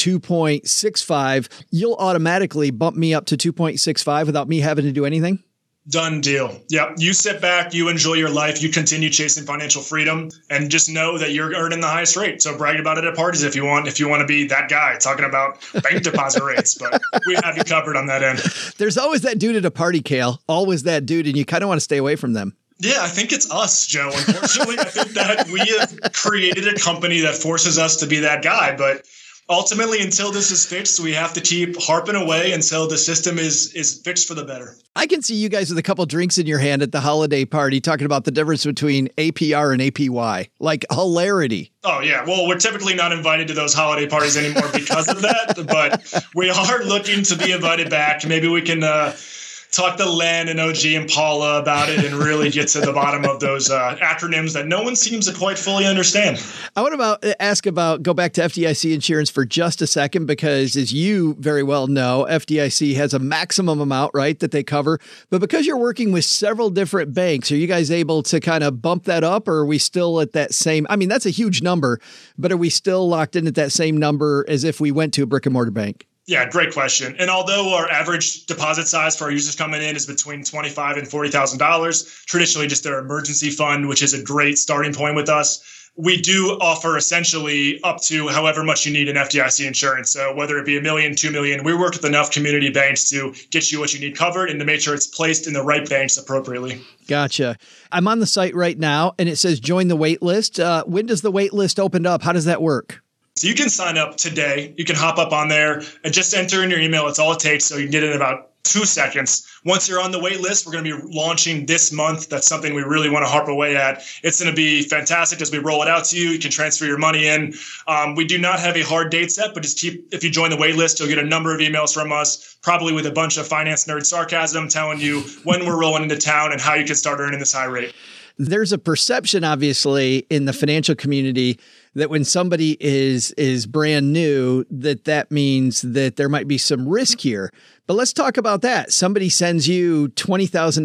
2.65, you'll automatically bump me up to 2.65 without me having to do anything? Done deal. Yep. You sit back, you enjoy your life, you continue chasing financial freedom, and just know that you're earning the highest rate. So brag about it at parties if you want to be that guy talking about bank deposit rates, but we have you covered on that end. There's always that dude at a party, Cale, always that dude, and you kind of want to stay away from them. Yeah, I think it's us, Joe. Unfortunately, I think that we have created a company that forces us to be that guy. But ultimately, until this is fixed, we have to keep harping away until the system is fixed for the better. I can see you guys with a couple drinks in your hand at the holiday party talking about the difference between APR and APY. Like hilarity. Oh, yeah. Well, we're typically not invited to those holiday parties anymore because of that. But we are looking to be invited back. Maybe we can talk to Len and OG and Paula about it and really get to the bottom of those acronyms that no one seems to quite fully understand. I want to go back to FDIC insurance for just a second, because as you very well know, FDIC has a maximum amount, right, that they cover. But because you're working with several different banks, are you guys able to kind of bump that up, or are we still at that same? That's a huge number, but are we still locked in at that same number as if we went to a brick and mortar bank? Yeah, great question. And although our average deposit size for our users coming in is between $25,000 and $40,000, traditionally just their emergency fund, which is a great starting point with us, we do offer essentially up to however much you need in FDIC insurance. So whether it be $1 million, $2 million, we work with enough community banks to get you what you need covered and to make sure it's placed in the right banks appropriately. Gotcha. I'm on the site right now and it says join the wait list. When does the wait list open up? How does that work? So you can sign up today. You can hop up on there and just enter in your email. It's all it takes. So you can get it in about 2 seconds. Once you're on the wait list, we're going to be launching this month. That's something we really want to harp away at. It's going to be fantastic as we roll it out to you. You can transfer your money in. We do not have a hard date set, but if you join the wait list, you'll get a number of emails from us, probably with a bunch of finance nerd sarcasm telling you when we're rolling into town and how you can start earning this high rate. There's a perception, obviously, in the financial community that when somebody is brand new, that means that there might be some risk here. But let's talk about that. Somebody sends you $20,000,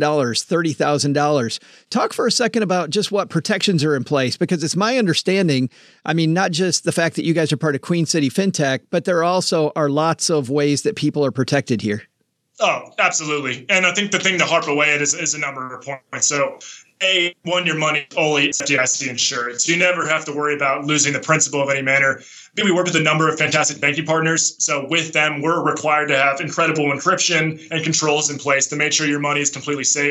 $30,000. Talk for a second about just what protections are in place, because it's my understanding, not just the fact that you guys are part of Queen City FinTech, but there also are lots of ways that people are protected here. Oh, absolutely. And I think the thing to harp away at is a number of points. So one, your money only FDIC insured. So you never have to worry about losing the principal of any manner. B, we work with a number of fantastic banking partners. So with them, we're required to have incredible encryption and controls in place to make sure your money is completely safe.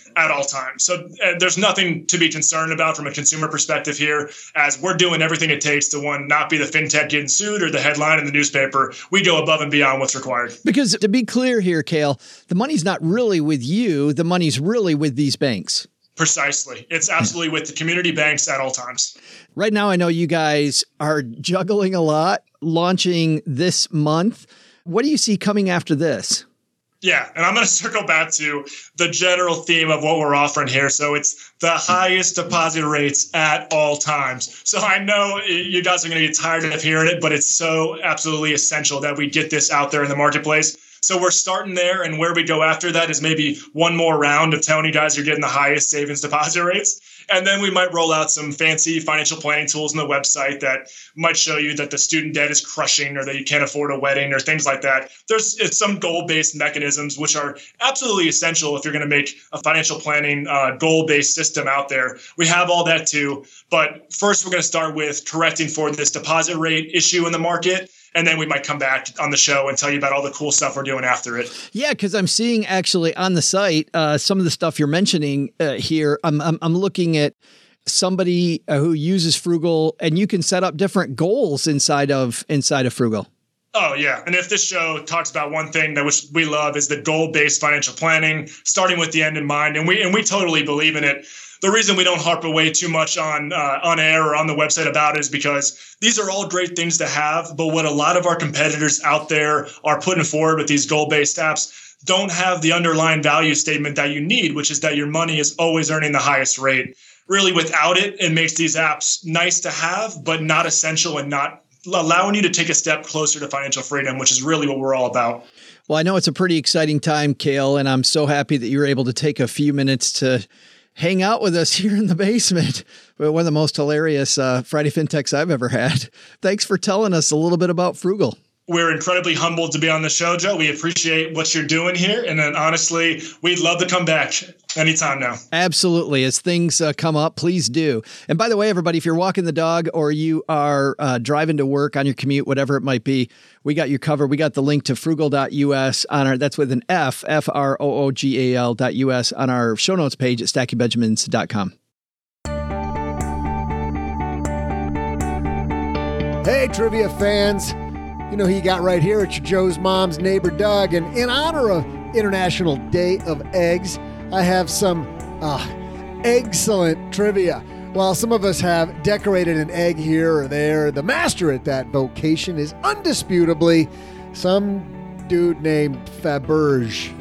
at all times. So there's nothing to be concerned about from a consumer perspective here, as we're doing everything it takes to, one, not be the fintech getting sued or the headline in the newspaper. We go above and beyond what's required. Because to be clear here, Cale, the money's not really with you. The money's really with these banks. Precisely. It's absolutely with the community banks at all times. Right now, I know you guys are juggling a lot, launching this month. What do you see coming after this? Yeah, and I'm going to circle back to the general theme of what we're offering here. So it's the highest deposit rates at all times. So I know you guys are going to get tired of hearing it, but it's so absolutely essential that we get this out there in the marketplace. So we're starting there, and where we go after that is maybe one more round of telling you guys you're getting the highest savings deposit rates. And then we might roll out some fancy financial planning tools on the website that might show you that the student debt is crushing or that you can't afford a wedding or things like that. It's some goal-based mechanisms which are absolutely essential if you're going to make a financial planning goal-based system out there. We have all that too. But first, we're going to start with correcting for this deposit rate issue in the market. And then we might come back on the show and tell you about all the cool stuff we're doing after it. Yeah, because I'm seeing actually on the site some of the stuff you're mentioning here. I'm looking at somebody who uses Frugal, and you can set up different goals inside of Frugal. Oh, yeah. And if this show talks about one thing that which we love is the goal-based financial planning, starting with the end in mind, and we totally believe in it. The reason we don't harp away too much on air or on the website about it is because these are all great things to have. But what a lot of our competitors out there are putting forward with these goal-based apps don't have the underlying value statement that you need, which is that your money is always earning the highest rate. Really, without it, it makes these apps nice to have, but not essential and not allowing you to take a step closer to financial freedom, which is really what we're all about. Well, I know it's a pretty exciting time, Cale, and I'm so happy that you were able to take a few minutes to hang out with us here in the basement. One of the most hilarious Friday FinTechs I've ever had. Thanks for telling us a little bit about Frugal. We're incredibly humbled to be on the show, Joe. We appreciate what you're doing here. And then honestly, we'd love to come back anytime now. Absolutely. As things come up, please do. And by the way, everybody, if you're walking the dog or you are driving to work on your commute, whatever it might be, we got you covered. We got the link to frugal.us that's with an F, FROOGAL.us on our show notes page at stackingbenjamins.com. Hey, trivia fans. You know who you got right here? It's your Joe's mom's neighbor, Doug. And in honor of International Day of Eggs, I have some excellent trivia. While some of us have decorated an egg here or there, the master at that vocation is undisputably some dude named Faberge.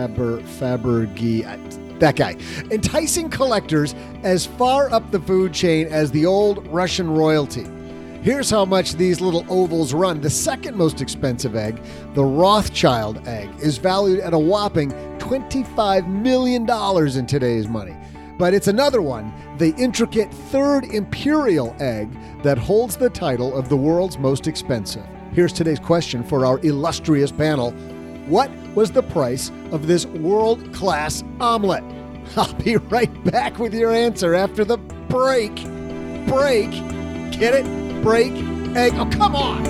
That guy. Enticing collectors as far up the food chain as the old Russian royalty. Here's how much these little ovals run. The second most expensive egg, the Rothschild egg, is valued at a whopping $25 million in today's money. But it's another one, the intricate third imperial egg, that holds the title of the world's most expensive. Here's today's question for our illustrious panel. What was the price of this world-class omelet? I'll be right back with your answer after the break. Get it? Break, egg. Oh, come on.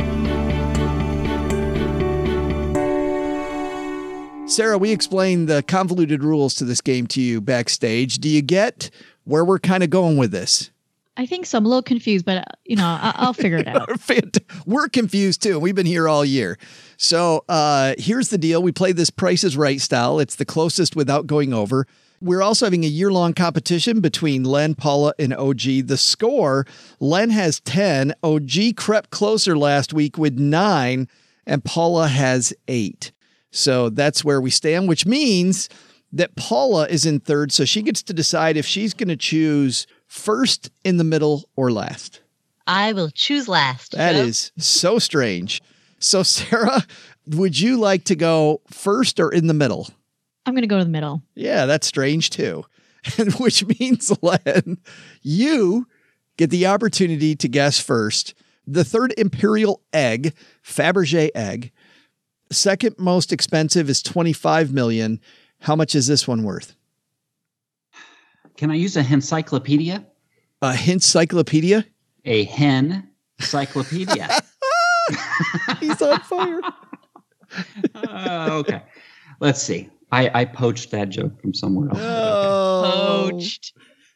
Sarah, we explained the convoluted rules to this game to you backstage. Do you get where we're kind of going with this? I think so. I'm a little confused, but I'll figure it out. We're confused too. We've been here all year. So here's the deal. We play this Price is Right style. It's the closest without going over. We're also having a year-long competition between Len, Paula, and OG. The score, Len has 10. OG crept closer last week with 9, and Paula has 8. So that's where we stand, which means that Paula is in third, so she gets to decide if she's going to choose first, in the middle, or last. I will choose last. That is so strange. So, Sarah, would you like to go first or in the middle? I'm going to go to the middle. Yeah, that's strange too. And which means, Len, you get the opportunity to guess first. The third imperial egg, Fabergé egg, second most expensive is $25 million. How much is this one worth? Can I use a hencyclopedia? A hencyclopedia? A hencyclopedia. He's on fire. Okay. Let's see. I poached that joke from somewhere else. Oh. Poached.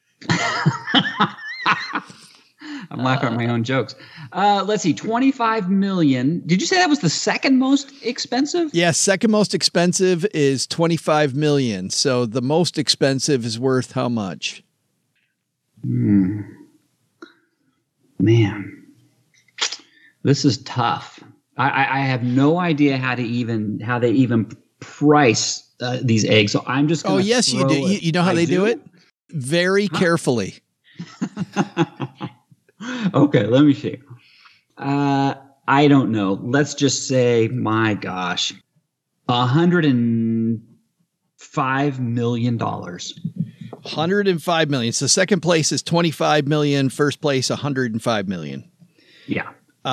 I'm laughing at my own jokes. Let's see, 25 million. Did you say that was the second most expensive? Yeah, second most expensive is 25 million. So the most expensive is worth how much? Man, this is tough. I have no idea how they even price these eggs. So I'm just going to. Oh yes, you do. You know how they do it? Very carefully. Okay, let me see. I don't know. Let's just say, my gosh, $105 million. 105 million. So second place is 25 million. First place, 105 million. Yeah.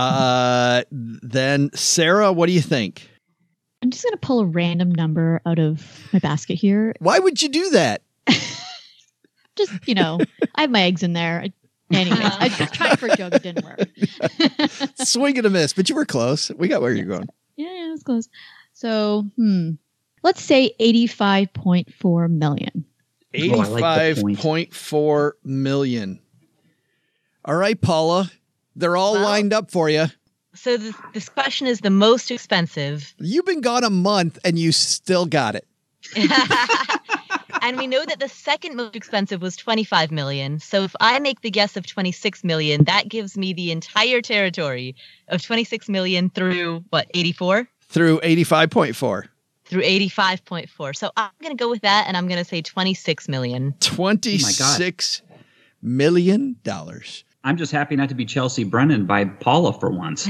Then Sarah, what do you think? I'm just going to pull a random number out of my basket here. Why would you do that? Just, I have my eggs in there. Anyways, I just tried for a joke. It didn't work. Swing and a miss, but you were close. We got where you're going. Yeah, it was close. So, let's say 85.4 million. 85.4 million. All right, Paula. They're all lined up for you. So this question is the most expensive. You've been gone a month and you still got it. And we know that the second most expensive was 25 million. So if I make the guess of 26 million, that gives me the entire territory of 26 million through 84? Through 85.4. Through 85.4. So I'm going to go with that and I'm going to say 26 million. $26 million. I'm just happy not to be Chelsea Brennan by Paula for once.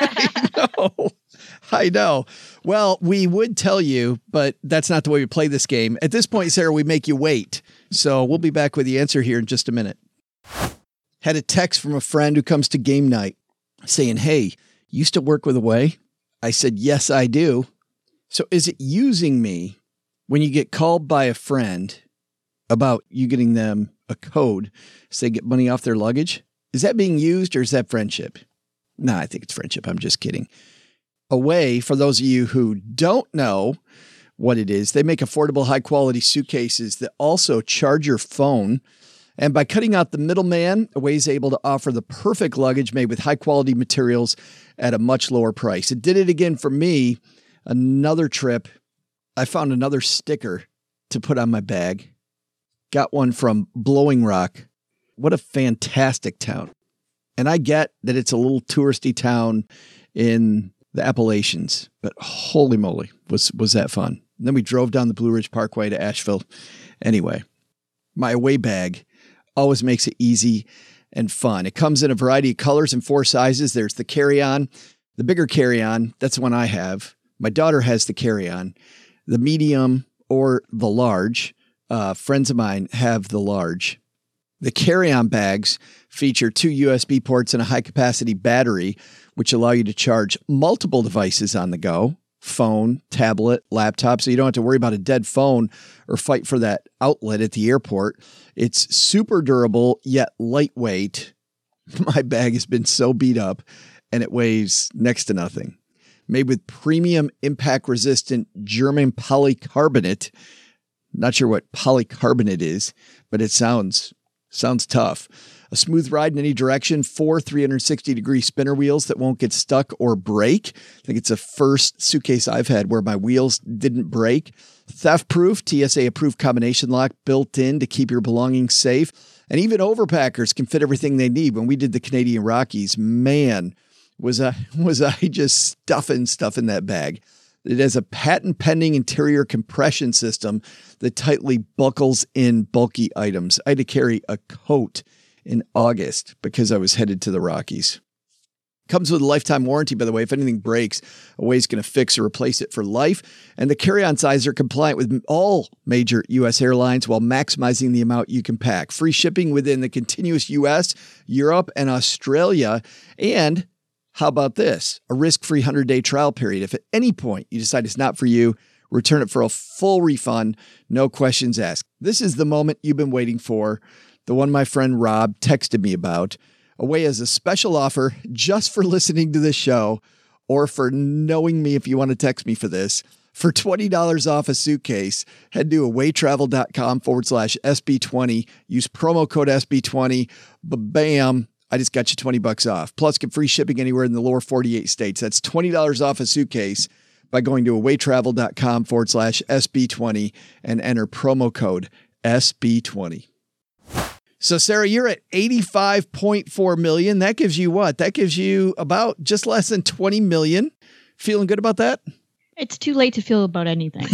I know. Well, we would tell you, but that's not the way we play this game. At this point, Sarah, we make you wait. So we'll be back with the answer here in just a minute. Had a text from a friend who comes to game night saying, hey, you still work with Away? I said, yes, I do. So is it using me when you get called by a friend about you getting them a code so they get money off their luggage? Is that being used or is that friendship? No, I think it's friendship. I'm just kidding. Away, for those of you who don't know what it is, they make affordable, high-quality suitcases that also charge your phone. And by cutting out the middleman, Away is able to offer the perfect luggage made with high-quality materials at a much lower price. It did it again for me. Another trip, I found another sticker to put on my bag. Got one from Blowing Rock. What a fantastic town. And I get that it's a little touristy town in the Appalachians, but holy moly, was that fun. And then we drove down the Blue Ridge Parkway to Asheville. Anyway, my Away bag always makes it easy and fun. It comes in a variety of colors and 4 sizes. There's the carry-on, the bigger carry-on. That's the one I have. My daughter has the carry-on, the medium or the large. Friends of mine have the large. The carry-on bags feature 2 USB ports and a high-capacity battery, which allow you to charge multiple devices on the go, phone, tablet, laptop, so you don't have to worry about a dead phone or fight for that outlet at the airport. It's super durable, yet lightweight. My bag has been so beat up, and it weighs next to nothing. Made with premium impact-resistant German polycarbonate. Not sure what polycarbonate is, but it sounds tough. A smooth ride in any direction, 4 360-degree spinner wheels that won't get stuck or break. I think it's the first suitcase I've had where my wheels didn't break. Theft-proof, TSA-approved combination lock built in to keep your belongings safe. And even overpackers can fit everything they need. When we did the Canadian Rockies, man, was I just stuffing stuff in that bag. It has a patent-pending interior compression system that tightly buckles in bulky items. I had to carry a coat in August because I was headed to the Rockies. Comes with a lifetime warranty, by the way. If anything breaks, Away's going to fix or replace it for life. And the carry-on sizes are compliant with all major U.S. airlines while maximizing the amount you can pack. Free shipping within the continuous U.S., Europe, and Australia. And how about this? A risk-free 100-day trial period. If at any point you decide it's not for you, return it for a full refund, no questions asked. This is the moment you've been waiting for, the one my friend Rob texted me about. Away has a special offer just for listening to this show or for knowing me if you want to text me for this. For $20 off a suitcase, head to awaytravel.com/SB20. Use promo code SB20. Bam. I just got you $20 off. Plus, get free shipping anywhere in the lower 48 states. That's $20 off a suitcase by going to awaytravel.com/SB20 and enter promo code SB20. So, Sarah, you're at 85.4 million. That gives you what? That gives you about just less than 20 million. Feeling good about that? It's too late to feel about anything.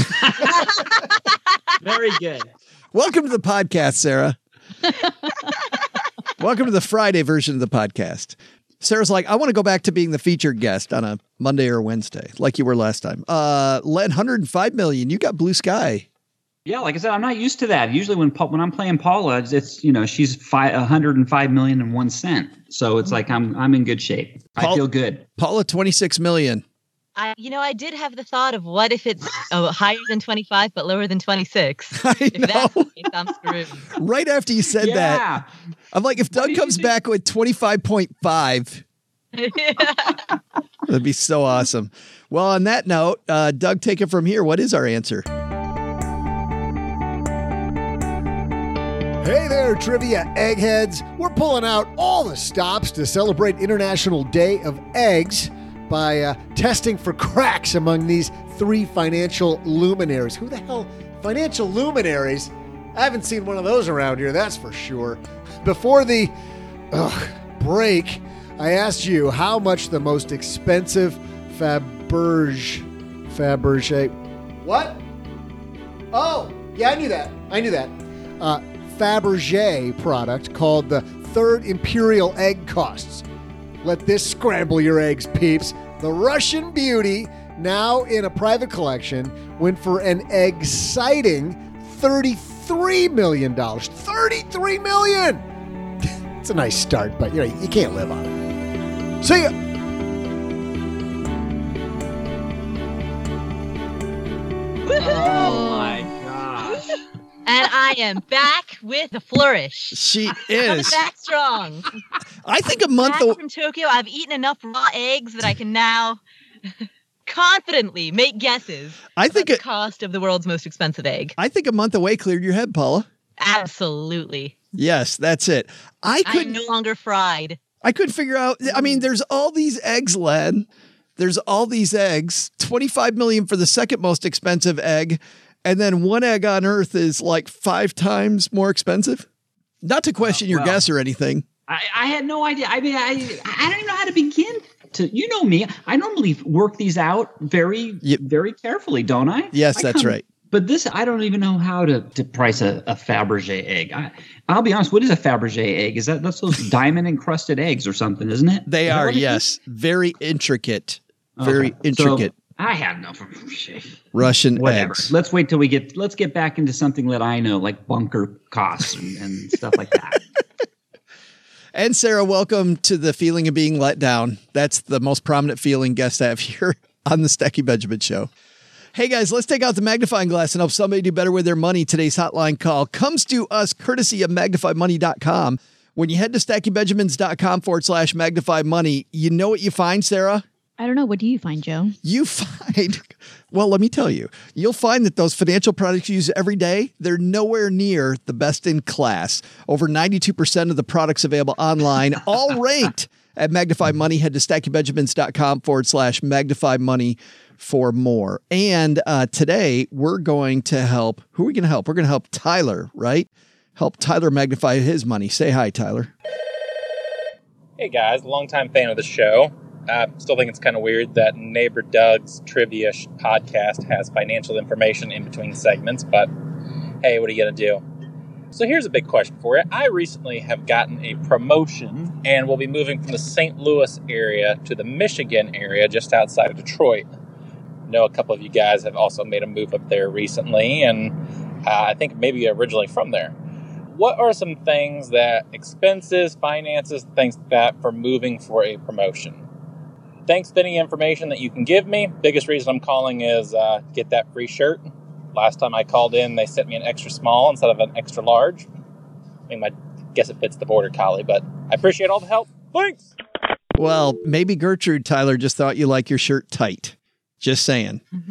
Very good. Welcome to the podcast, Sarah. Welcome to the Friday version of the podcast. Sarah's like, I want to go back to being the featured guest on a Monday or Wednesday, like you were last time. Len, 105 million. You got blue sky. Yeah, like I said, I'm not used to that. Usually when I'm playing Paula, it's she's 105 million and 1 cent. So it's like I'm in good shape. I feel good. Paula, 26 million. I did have the thought of what if it's higher than 25 but lower than 26. I If know. that's the case, I'm screwed. Right after you said that, I'm like, if Doug comes back with 25.5, that'd be so awesome. Well, on that note, Doug, take it from here. What is our answer? Hey there, trivia eggheads. We're pulling out all the stops to celebrate International Day of Eggs by testing for cracks among these 3 financial luminaries. Who the hell? Financial luminaries? I haven't seen one of those around here, that's for sure. Before the break, I asked you how much the most expensive Fabergé. What? Oh, yeah, I knew that. Fabergé product called the Third Imperial Egg costs. Let this scramble your eggs, peeps. The Russian beauty, now in a private collection, went for an exciting $33 million. $33 million! It's a nice start, but you can't live on it. See ya! Oh my gosh. And I am back with a flourish. She Coming is. back strong. I think a month Back from Tokyo, I've eaten enough raw eggs that I can now confidently make guesses about the cost of the world's most expensive egg. I think a month away cleared your head, Paula. Absolutely. Yes, that's it. I'm no longer fried. I couldn't figure out. I mean, there's all these eggs, Len. There's all these eggs. 25 million for the second most expensive egg. And then one egg on Earth is like 5 times more expensive. Not to question your guess or anything. I had no idea. I mean, I don't even know how to begin to, you know me. I normally work these out very, very carefully, don't I? Yes, that's right. But this, I don't even know how to price a Fabergé egg. I'll be honest. What is a Fabergé egg? That's those diamond encrusted eggs or something, isn't it? They are, yes. Very intricate. Very intricate. So I have no Russian whatever. eggs. Let's wait till let's get back into something that I know, like bunker costs and stuff like that. And Sarah, welcome to the feeling of being let down. That's the most prominent feeling guest I have here on the Stacky Benjamin Show. Hey guys, let's take out the magnifying glass and help somebody do better with their money. Today's hotline call comes to us courtesy of MagnifyMoney.com. When you head to StackyBenjamins.com/magnifymoney, you know what you find, Sarah? I don't know. What do you find, Joe? You find, well, let me tell you, you'll find that those financial products you use every day, they're nowhere near the best in class. Over 92% of the products available online, all ranked at Magnify Money. Head to StackyBenjamins.com/magnifymoney for more. And today we're going to help, who are we going to help? We're going to help Tyler, right? Help Tyler magnify his money. Say hi, Tyler. Hey guys, longtime fan of the show. Still think it's kind of weird that Neighbor Doug's trivia podcast has financial information in between segments, but hey, what are you going to do? So here's a big question for you. I recently have gotten a promotion and will be moving from the St. Louis area to the Michigan area just outside of Detroit. I know a couple of you guys have also made a move up there recently, and I think maybe originally from there. What are some things that expenses, finances, things like that for moving for a promotion? Thanks for any information that you can give me. Biggest reason I'm calling is get that free shirt. Last time I called in, they sent me an extra small instead of an extra large. I mean, I guess it fits the Border Collie, but I appreciate all the help. Thanks. Well, maybe Gertrude, Tyler, just thought you like your shirt tight. Just saying.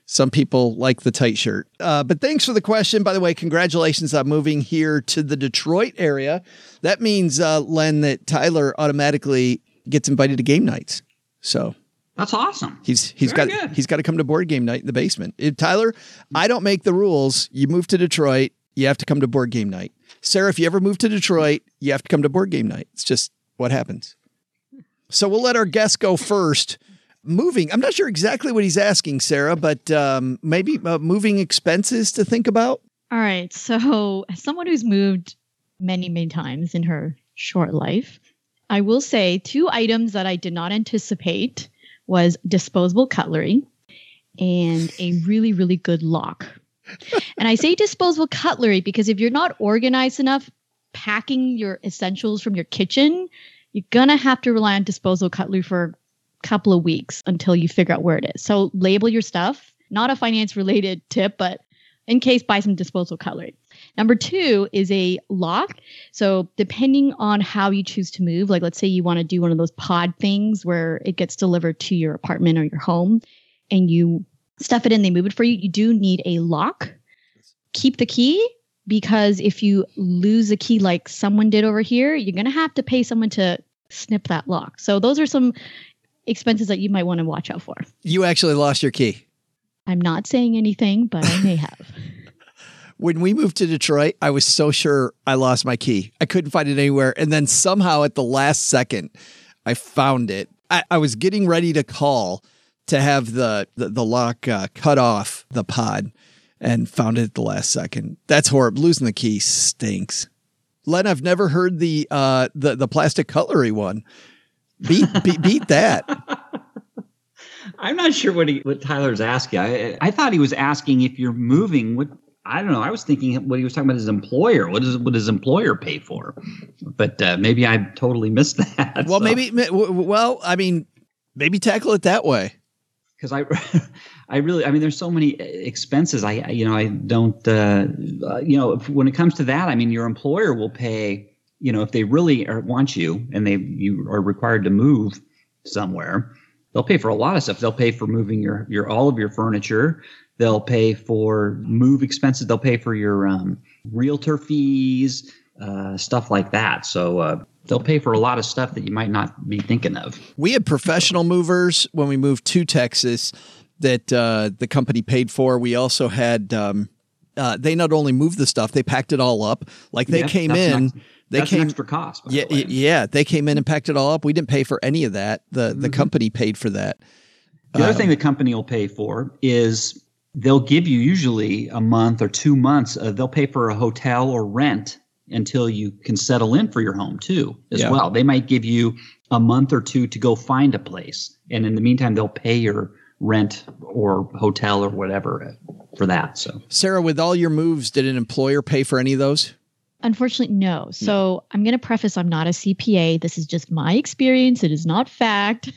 Some people like the tight shirt. But thanks for the question. By the way, congratulations on moving here to the Detroit area. That means, Len, that Tyler automatically gets invited to game nights. So that's awesome. He's got to come to board game night in the basement. Tyler, I don't make the rules. You move to Detroit, you have to come to board game night. Sarah, if you ever move to Detroit, you have to come to board game night. It's just what happens. So we'll let our guest go first. Moving. I'm not sure exactly what he's asking, Sarah, but maybe moving expenses to think about. All right. So as someone who's moved many, many times in her short life, I will say 2 items that I did not anticipate was disposable cutlery and a really, really good lock. And I say disposable cutlery because if you're not organized enough packing your essentials from your kitchen, you're going to have to rely on disposable cutlery for a couple of weeks until you figure out where it is. So label your stuff. Not a finance related tip, but in case, buy some disposable cutlery. Number 2 is a lock. So depending on how you choose to move, like let's say you want to do one of those pod things where it gets delivered to your apartment or your home and you stuff it in, they move it for you. You do need a lock. Keep the key because if you lose a key like someone did over here, you're going to have to pay someone to snip that lock. So those are some expenses that you might want to watch out for. You actually lost your key. I'm not saying anything, but I may have. When we moved to Detroit, I was so sure I lost my key. I couldn't find it anywhere. And then somehow at the last second, I found it. I was getting ready to call to have the lock cut off the pod and found it at the last second. That's horrible. Losing the key stinks. Len, I've never heard the plastic cutlery one. Beat that. I'm not sure what Tyler's asking. I thought he was asking if you're moving. I don't know. I was thinking what he was talking about his employer. What does his employer pay for? But maybe I totally missed that. Well, maybe tackle it that way. Because I really, there's so many expenses. I don't, when it comes to that, your employer will pay, if they really want you and you are required to move somewhere, they'll pay for a lot of stuff. They'll pay for moving your all of your furniture. They'll pay for move expenses. They'll pay for your realtor fees, stuff like that. So they'll pay for a lot of stuff that you might not be thinking of. We had professional movers when we moved to Texas that the company paid for. We also had they not only moved the stuff, they packed it all up. Like they came in. That's an extra cost. Yeah. They came in and packed it all up. We didn't pay for any of that. The company paid for that. The other thing the company will pay for is they'll give you usually a month or 2 months. They'll pay for a hotel or rent until you can settle in for your home too, as well. They might give you a month or 2 to go find a place. And in the meantime, they'll pay your rent or hotel or whatever for that. So, Sarah, with all your moves, did an employer pay for any of those? Unfortunately, no. So I'm going to preface, I'm not a CPA. This is just my experience. It is not fact.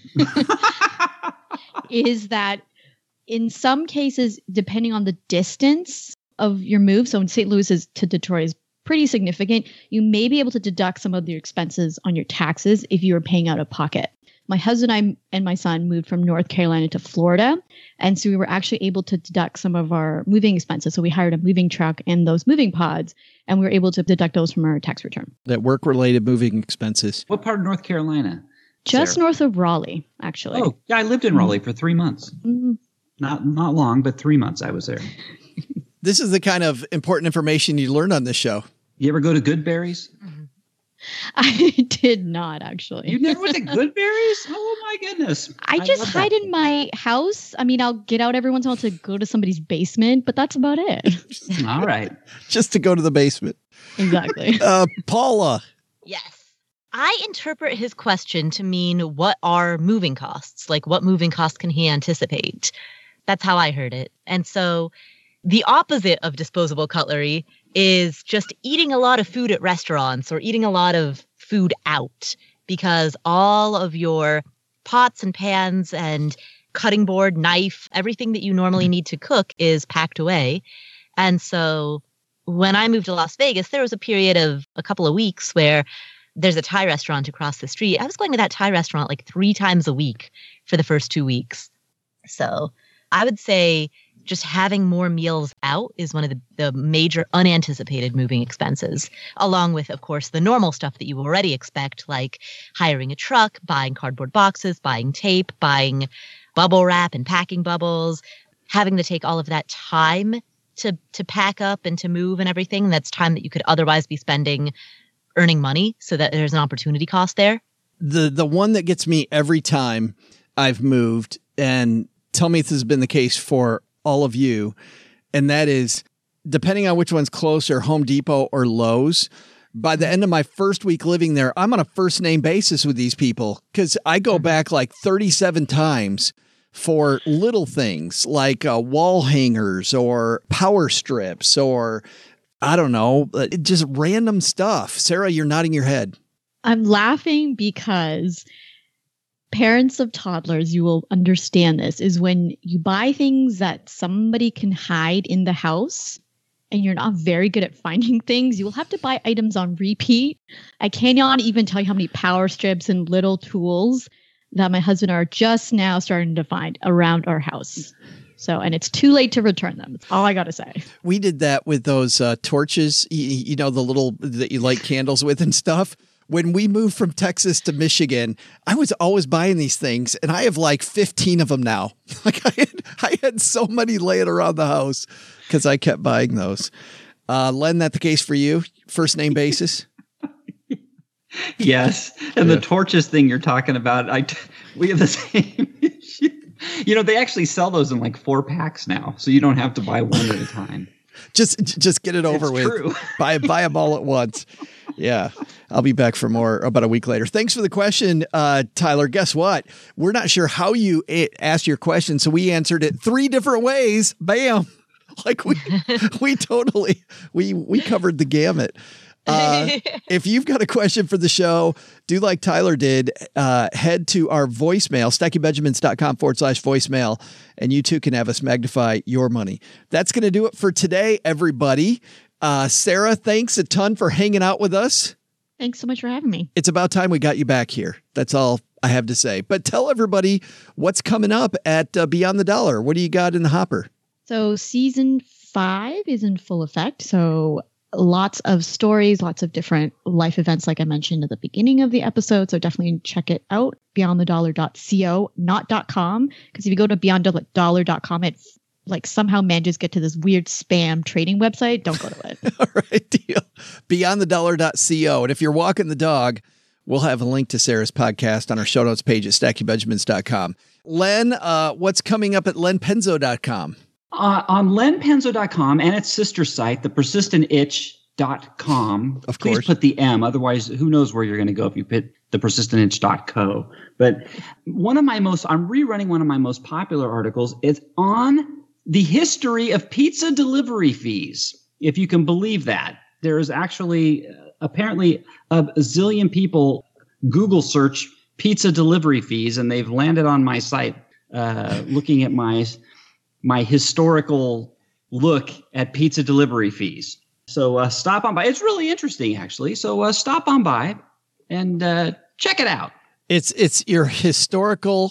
Is that in some cases, depending on the distance of your move, so in St. Louis to Detroit is pretty significant, you may be able to deduct some of your expenses on your taxes if you are paying out of pocket. My husband and my son moved from North Carolina to Florida. And so we were actually able to deduct some of our moving expenses. So we hired a moving truck and those moving pods, and we were able to deduct those from our tax return. That work-related moving expenses. What part of North Carolina? Just Sarah? North of Raleigh, actually. Oh, yeah, I lived in Raleigh for 3 months. Mm-hmm. Not long, but 3 months I was there. This is the kind of important information you learn on this show. You ever go to Goodberry's? I did not, actually. You never went to Goodberry's? Oh, my goodness. I just hide in my house. I'll get out every once in a while to go to somebody's basement, but that's about it. All right. Just to go to the basement. Exactly. Paula. Yes. I interpret his question to mean what are moving costs? Like what moving costs can he anticipate? That's how I heard it. And so the opposite of disposable cutlery is just eating a lot of food at restaurants or eating a lot of food out, because all of your pots and pans and cutting board, knife, everything that you normally need to cook is packed away. And so when I moved to Las Vegas, there was a period of a couple of weeks where there's a Thai restaurant across the street. I was going to that Thai restaurant like 3 times a week for the first 2 weeks. So I would say just having more meals out is one of the major unanticipated moving expenses, along with, of course, the normal stuff that you already expect, like hiring a truck, buying cardboard boxes, buying tape, buying bubble wrap and packing bubbles, having to take all of that time to pack up and to move and everything. That's time that you could otherwise be spending earning money, so that there's an opportunity cost there. The one that gets me every time I've moved, and tell me if this has been the case for all of you, and that is, depending on which one's closer, Home Depot or Lowe's, by the end of my first week living there, I'm on a first name basis with these people, because I go back like 37 times for little things like wall hangers or power strips or, I don't know, just random stuff. Sarah, you're nodding your head. I'm laughing because parents of toddlers, you will understand this, is when you buy things that somebody can hide in the house and you're not very good at finding things, you will have to buy items on repeat. I cannot even tell you how many power strips and little tools that my husband are just now starting to find around our house. So, and it's too late to return them. That's all I got to say. We did that with those torches, you know, the little that you light candles with and stuff. When we moved from Texas to Michigan, I was always buying these things, and I have like 15 of them now. Like I had so many laying around the house because I kept buying those. Len, that the case for you? First name basis? Yes. And the torches thing you're talking about, we have the same issue. You know, they actually sell those in like 4-packs now, so you don't have to buy one at a time. Just get it over with. True. Buy them all at once. Yeah. I'll be back for more about a week later. Thanks for the question, Tyler. Guess what? We're not sure how you asked your question, so we answered it 3 different ways. Bam. Like we totally covered the gamut. If you've got a question for the show, do like Tyler did, head to our voicemail, stackingbenjamins.com/voicemail, and you too can have us magnify your money. That's going to do it for today, everybody. Sarah, thanks a ton for hanging out with us. Thanks so much for having me. It's about time we got you back here. That's all I have to say. But tell everybody what's coming up at Beyond the Dollar. What do you got in the hopper? So season 5 is in full effect. So lots of stories, lots of different life events, like I mentioned at the beginning of the episode. So definitely check it out, beyondthedollar.co, not .com. Because if you go to beyondthedollar.com, it like somehow manages to get to this weird spam trading website. Don't go to it. All right, deal. Beyondthedollar.co. And if you're walking the dog, we'll have a link to Sarah's podcast on our show notes page at stackingbenjamins.com. Len, what's coming up at lenpenzo.com? On lenpenzo.com and its sister site, thepersistentitch.com. Of course. Please put the M. Otherwise, who knows where you're going to go if you put thepersistentitch.co. But I'm rerunning one of my most popular articles. It's on the history of pizza delivery fees. If you can believe that. There is actually apparently a zillion people Google search pizza delivery fees, and they've landed on my site looking at my historical look at pizza delivery fees. So stop on by. It's really interesting, actually. So stop on by and check it out. It's your hysterical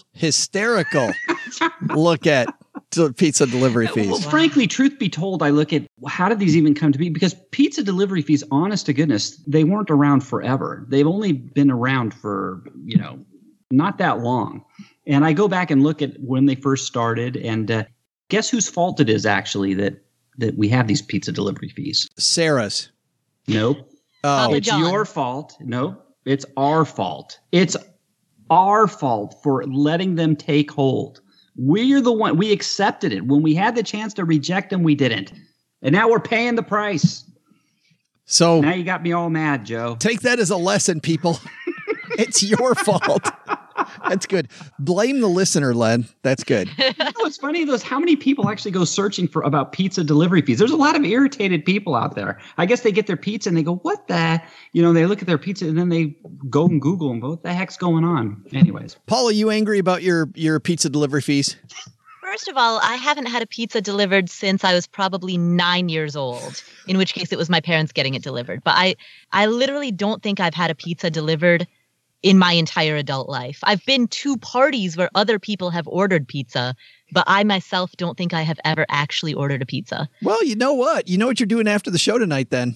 look at pizza delivery fees. Well, frankly, truth be told, I look at how did these even come to be? Because pizza delivery fees, honest to goodness, they weren't around forever. They've only been around for, not that long. And I go back and look at when they first started, and guess whose fault it is actually that we have these pizza delivery fees? Sarah's. Nope. Oh, it's your fault. Nope. It's our fault. It's our fault for letting them take hold. We're the one. We accepted it. When we had the chance to reject them, we didn't. And now we're paying the price. So now you got me all mad, Joe. Take that as a lesson, people. It's your fault. That's good. Blame the listener, Len. That's good. What's funny though is how many people actually go searching about pizza delivery fees. There's a lot of irritated people out there. I guess they get their pizza and they go, what the? They look at their pizza and then they go and Google and go, what the heck's going on? Anyways. Paul, are you angry about your pizza delivery fees? First of all, I haven't had a pizza delivered since I was probably 9 years old, in which case it was my parents getting it delivered. But I literally don't think I've had a pizza delivered in my entire adult life. I've been to parties where other people have ordered pizza, but I myself don't think I have ever actually ordered a pizza. Well, you know what? You know what you're doing after the show tonight then?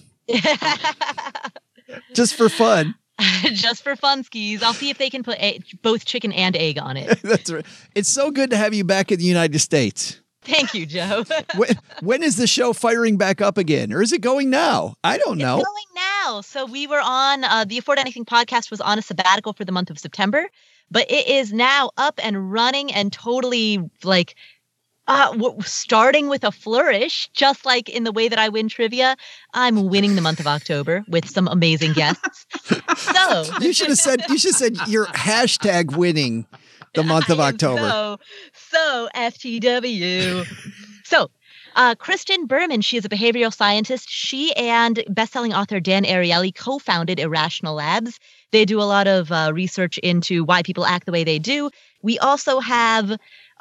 Just for fun. Just for fun skis. I'll see if they can put both chicken and egg on it. That's right. It's so good to have you back in the United States. Thank you, Joe. When is the show firing back up again? Or is it going now? I don't know. It's going now. So we were on, the Afford Anything podcast was on a sabbatical for the month of September, but it is now up and running and totally like starting with a flourish, just like in the way that I win trivia. I'm winning the month of October with some amazing guests. So you should have said your hashtag winning the month of October. So FTW. So Kristen Berman, she is a behavioral scientist. She and best-selling author Dan Ariely co-founded Irrational Labs. They do a lot of research into why people act the way they do. We also have,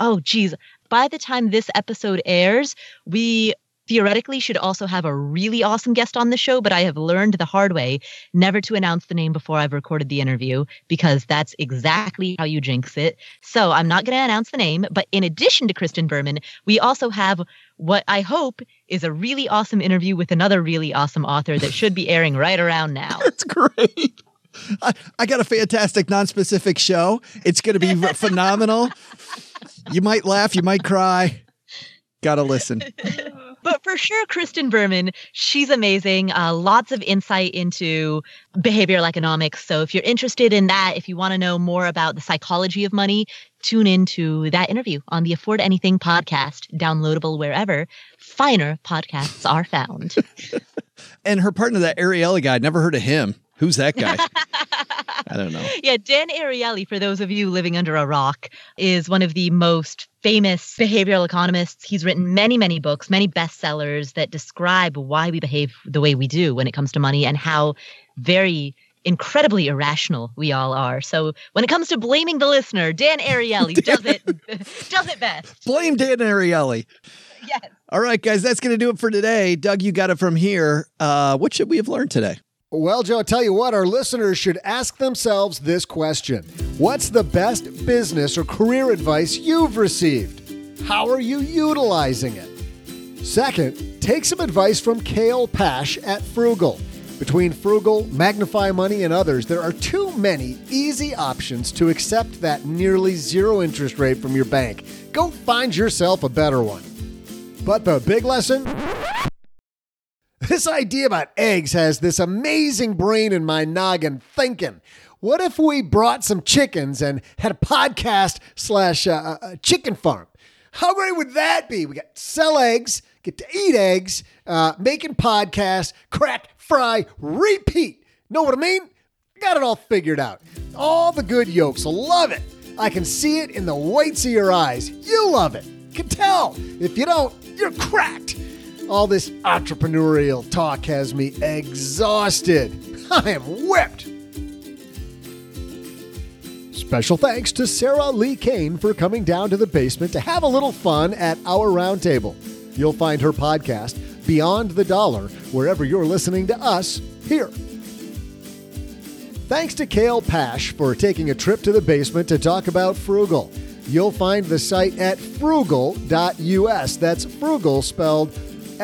by the time this episode airs, we theoretically should also have a really awesome guest on the show, but I have learned the hard way never to announce the name before I've recorded the interview, because that's exactly how you jinx it. So I'm not going to announce the name, but in addition to Kristen Berman, we also have what I hope is a really awesome interview with another really awesome author that should be airing right around now. That's great. I got a fantastic non-specific show. It's going to be phenomenal. You might laugh, you might cry. Got to listen. But for sure, Kristen Berman, she's amazing. Lots of insight into behavioral economics. So if you're interested in that, if you want to know more about the psychology of money, tune into that interview on the Afford Anything podcast, downloadable wherever finer podcasts are found. And her partner, that Ariely guy, never heard of him. Who's that guy? I don't know. Yeah, Dan Ariely, for those of you living under a rock, is one of the most famous behavioral economists. He's written many, many books, many bestsellers that describe why we behave the way we do when it comes to money and how very incredibly irrational we all are. So when it comes to blaming the listener, Dan Ariely does it best. Blame Dan Ariely. Yes. All right, guys, that's going to do it for today. Doug, you got it from here. What should we have learned today? Well, Joe, I'll tell you what, our listeners should ask themselves this question. What's the best business or career advice you've received? How are you utilizing it? Second, take some advice from Cale Pash at Frugal. Between Frugal, Magnify Money, and others, there are too many easy options to accept that nearly zero interest rate from your bank. Go find yourself a better one. But the big lesson? This idea about eggs has this amazing brain in my noggin thinking, what if we brought some chickens and had a podcast / chicken farm? How great would that be? We got to sell eggs, get to eat eggs, making podcasts, crack, fry, repeat. Know what I mean? Got it all figured out. All the good yolks will love it. I can see it in the whites of your eyes. You love it. Can tell. If you don't, you're cracked. All this entrepreneurial talk has me exhausted. I am whipped. Special thanks to Sarah Lee Kane for coming down to the basement to have a little fun at our roundtable. You'll find her podcast, Beyond the Dollar, wherever you're listening to us here. Thanks to Cale Pash for taking a trip to the basement to talk about Frugal. You'll find the site at frugal.us. That's Frugal spelled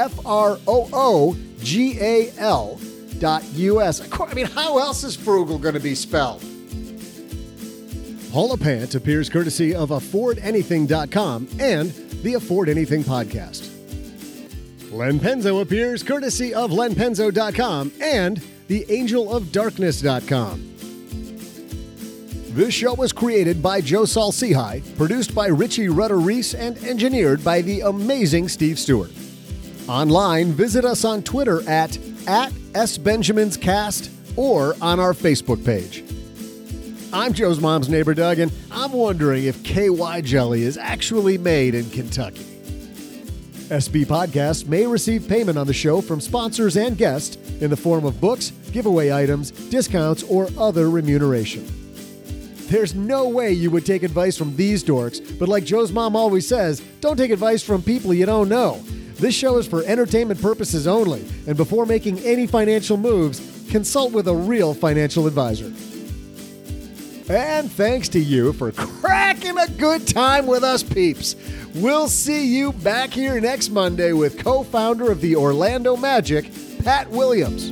FROOGAL.US. I mean, how else is frugal going to be spelled? Paula Pant appears courtesy of AffordAnything.com and the Afford Anything podcast. Len Penzo appears courtesy of LenPenzo.com and TheAngelOfDarkness.com. This show was created by Joe Saul-Sehy, produced by Richie Rudder-Reese, and engineered by the amazing Steve Stewart. Online, visit us on Twitter at SBenjaminsCast or on our Facebook page. I'm Joe's mom's neighbor, Doug, and I'm wondering if KY jelly is actually made in Kentucky. SB Podcasts may receive payment on the show from sponsors and guests in the form of books, giveaway items, discounts, or other remuneration. There's no way you would take advice from these dorks, but like Joe's mom always says, don't take advice from people you don't know. This show is for entertainment purposes only, and before making any financial moves, consult with a real financial advisor. And thanks to you for cracking a good time with us peeps. We'll see you back here next Monday with co-founder of the Orlando Magic, Pat Williams.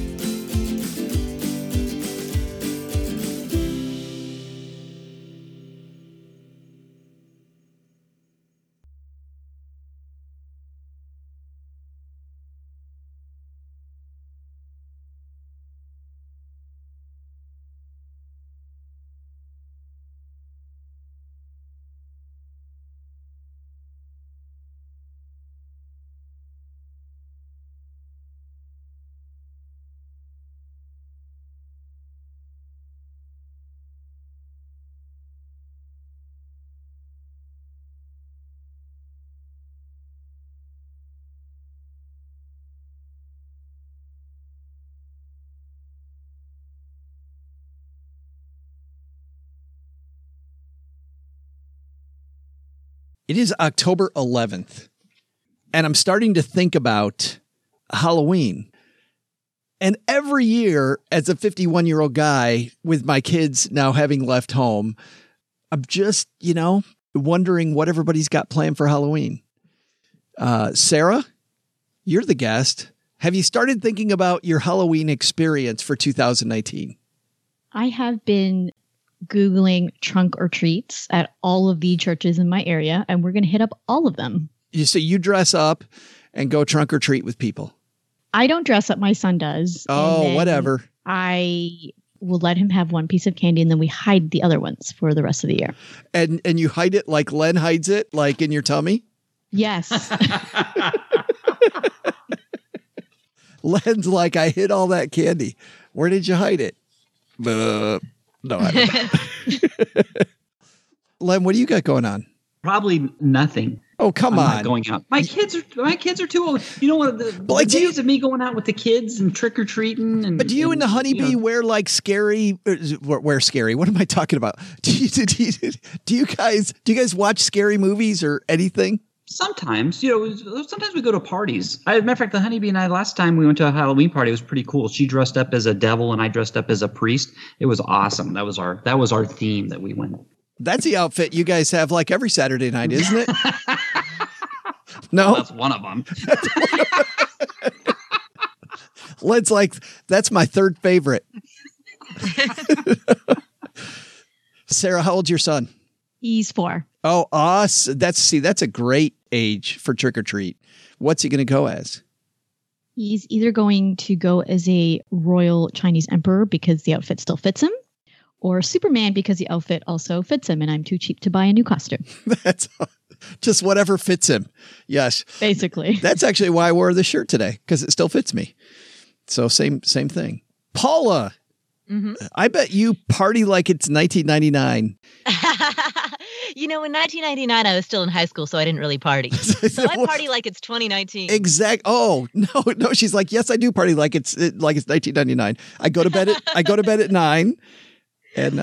It is October 11th, and I'm starting to think about Halloween. And every year, as a 51-year-old guy with my kids now having left home, I'm just, wondering what everybody's got planned for Halloween. Sarah, you're the guest. Have you started thinking about your Halloween experience for 2019? I have been Googling trunk or treats at all of the churches in my area, and we're going to hit up all of them. So you dress up and go trunk or treat with people? I don't dress up. My son does. Oh, whatever. I will let him have one piece of candy, and then we hide the other ones for the rest of the year. And you hide it like Len hides it, like in your tummy? Yes. Len's like, I hid all that candy. Where did you hide it? No, I don't know. Len, what do you got going on? Probably nothing. Oh, come I'm on. not going out. My kids are too old. You know what? The days of me going out with the kids and trick or treating. But do you and the honeybee wear like scary? Wear scary? What am I talking about? Do you guys watch scary movies or anything? Sometimes, sometimes we go to parties. As a matter of fact, the honeybee and I, last time we went to a Halloween party, it was pretty cool. She dressed up as a devil and I dressed up as a priest. It was awesome. That was our theme that we went. That's the outfit you guys have like every Saturday night, isn't it? No, well, that's one of them. Len's like, that's my third favorite. Sarah, how old's your son? He's 4. Oh, awesome. That's a great age for trick or treat. What's he going to go as? He's either going to go as a royal Chinese emperor because the outfit still fits him, or Superman because the outfit also fits him and I'm too cheap to buy a new costume. That's just whatever fits him. Yes. Basically. That's actually why I wore this shirt today, because it still fits me. So same thing. Paula, I bet you party like it's 1999. In 1999, I was still in high school, so I didn't really party. So I party like it's 2019. Exact. Oh, no. She's like, yes, I do party like it's 1999. I go to bed at 9. And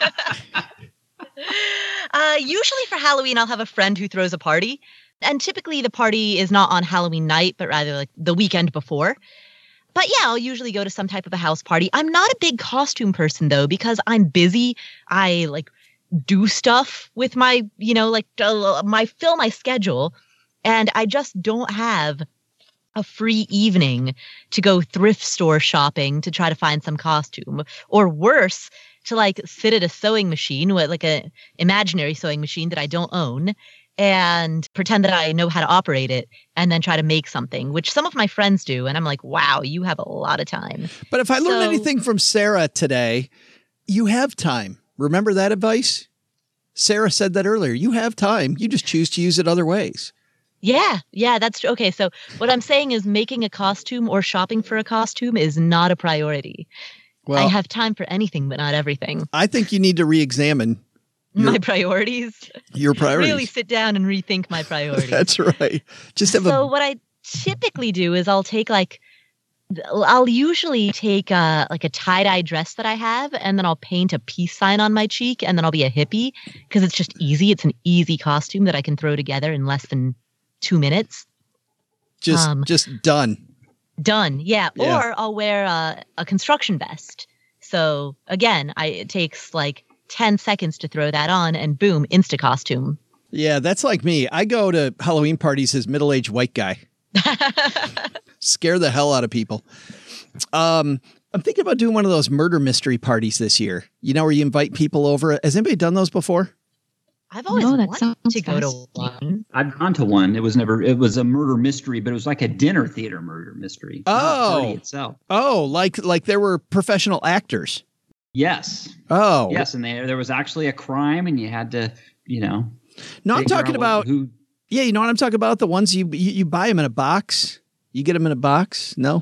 usually for Halloween, I'll have a friend who throws a party. And typically the party is not on Halloween night, but rather like the weekend before. But yeah, I'll usually go to some type of a house party. I'm not a big costume person, though, because I'm busy. I do stuff with my, fill my schedule. And I just don't have a free evening to go thrift store shopping to try to find some costume. Or worse, to sit at a sewing machine, with an imaginary sewing machine that I don't own, and pretend that I know how to operate it and then try to make something, which some of my friends do. And I'm like, wow, you have a lot of time. But if I learned anything from Sarah today, you have time. Remember that advice? Sarah said that earlier. You have time. You just choose to use it other ways. Yeah, that's true. Okay, so what I'm saying is making a costume or shopping for a costume is not a priority. Well, I have time for anything, but not everything. I think you need to re-examine my priorities. Your priorities. Really sit down and rethink my priorities. That's right. What I typically do is I'll usually take a tie-dye dress that I have, and then I'll paint a peace sign on my cheek, and then I'll be a hippie because it's just easy. It's an easy costume that I can throw together in less than 2 minutes. Just done. Done, yeah. Or I'll wear a construction vest. So again, it takes 10 seconds to throw that on, and boom, insta costume. Yeah, that's like me. I go to Halloween parties as middle-aged white guy. Scare the hell out of people. I'm thinking about doing one of those murder mystery parties this year. You know, where you invite people over. Has anybody done those before? I've always wanted to go to one. I've gone to one. It was a murder mystery, but it was like a dinner theater murder mystery. Not a party itself. Oh, like there were professional actors. Yes. Oh. Yes, and there was actually a crime, and you had to, No, I'm talking about yeah, you know what I'm talking about? The ones you buy them in a box. You get them in a box? No.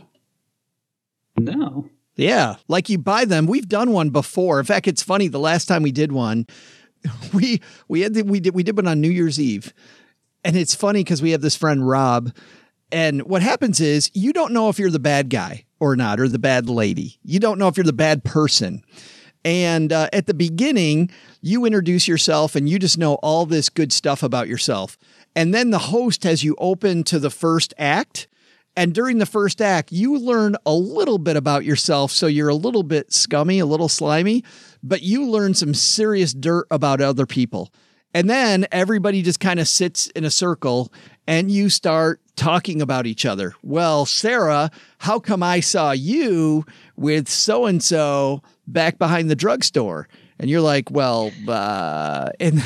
No. Yeah, like you buy them. We've done one before. In fact, it's funny. The last time we did one, we did one on New Year's Eve, and it's funny because we have this friend Rob, and what happens is you don't know if you're the bad guy or not, or the bad lady. You don't know if you're the bad person. And at the beginning, you introduce yourself and you just know all this good stuff about yourself. And then the host has you open to the first act. And during the first act, you learn a little bit about yourself. So you're a little bit scummy, a little slimy, but you learn some serious dirt about other people. And then everybody just kind of sits in a circle and you start talking about each other. Well, Sarah, how come I saw you with so-and-so back behind the drugstore? And you're like, well, and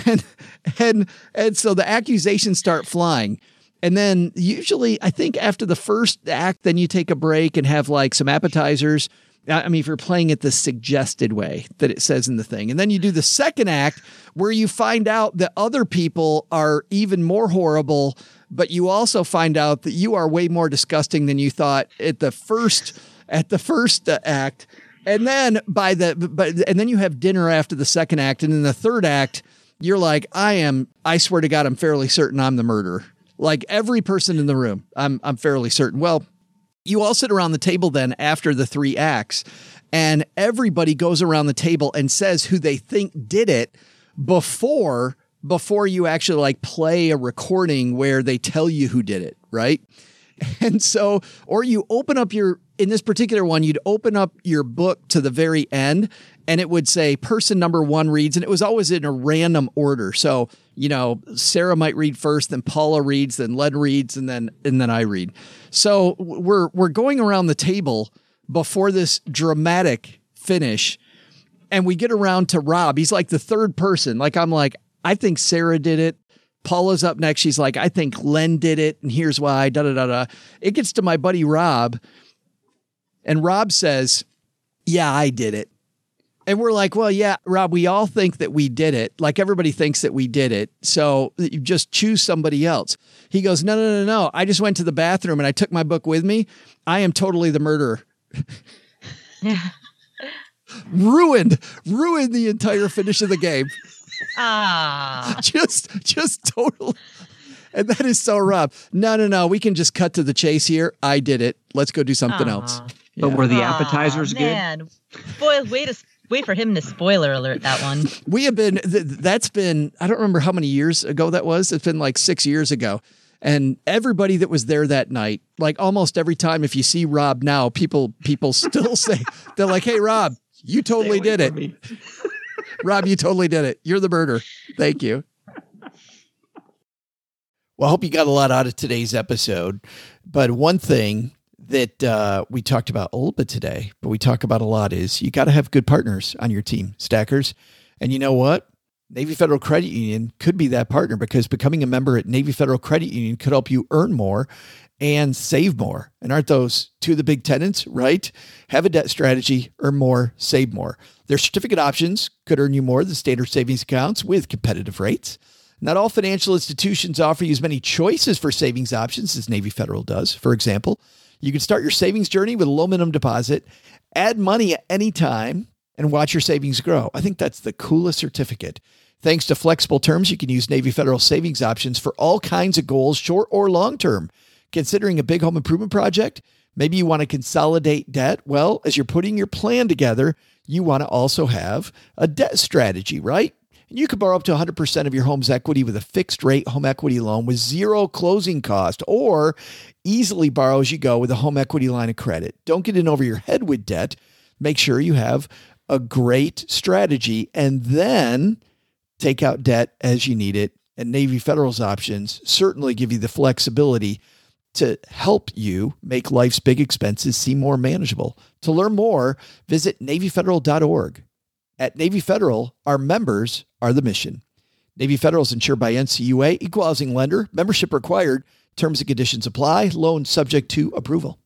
so the accusations start flying. And then usually I think after the first act, then you take a break and have like some appetizers. I mean, if you're playing it the suggested way that it says in the thing. And then you do the second act where you find out that other people are even more horrible, but you also find out that you are way more disgusting than you thought at the first act. And then and then you have dinner after the second act. And in the third act, you're like, I swear to God, I'm fairly certain I'm the murderer. Like every person in the room, I'm fairly certain. Well, you all sit around the table then after the 3 acts, and everybody goes around the table and says who they think did it before you actually like play a recording where they tell you who did it, right? And so, or you open up in this particular one, you'd open up your book to the very end and it would say person number 1 reads, and it was always in a random order. So, Sarah might read first, then Paula reads, then Len reads, and then I read. So we're going around the table before this dramatic finish, and we get around to Rob. He's like the third person. Like I'm like, I think Sarah did it. Paula's up next. She's like, I think Len did it, and here's why, da-da-da-da. It gets to my buddy Rob, and Rob says, yeah, I did it. And we're like, well, yeah, Rob, we all think that we did it. Like everybody thinks that we did it. So you just choose somebody else. He goes, no. I just went to the bathroom and I took my book with me. I am totally the murderer. Yeah. Ruined the entire finish of the game. Just total. And that is so Rob. No. We can just cut to the chase here. I did it. Let's go do something else. Yeah. But were the appetizers good? Boy, wait for him to spoiler alert that one. We have been, that's been, I don't remember how many years ago that was. It's been like 6 years ago. And everybody that was there that night, like almost every time, if you see Rob now, people still say, they're like, hey, Rob, you totally did it. Rob, you totally did it. You're the murderer. Thank you. Well, I hope you got a lot out of today's episode. But one thing that we talked about a little bit today, but we talk about a lot is you got to have good partners on your team, stackers. And you know what? Navy Federal Credit Union could be that partner, because becoming a member at Navy Federal Credit Union could help you earn more and save more. And aren't those two of the big tenets, right? Have a debt strategy, earn more, save more. Their certificate options could earn you more than standard savings accounts with competitive rates. Not all financial institutions offer you as many choices for savings options as Navy Federal does. For example, you can start your savings journey with a low minimum deposit, add money at any time, and watch your savings grow. I think that's the coolest certificate. Thanks to flexible terms, you can use Navy Federal savings options for all kinds of goals, short or long term. Considering a big home improvement project, maybe you want to consolidate debt. Well, as you're putting your plan together, you want to also have a debt strategy, right? And you could borrow up to 100% of your home's equity with a fixed rate home equity loan with zero closing cost, or easily borrow as you go with a home equity line of credit. Don't get in over your head with debt. Make sure you have a great strategy and then take out debt as you need it And Navy Federal's options certainly give you the flexibility to help you make life's big expenses seem more manageable. To learn more, visit NavyFederal.org. At Navy Federal, our members are the mission. Navy Federal is insured by NCUA, equal housing lender, membership required, terms and conditions apply, loan subject to approval.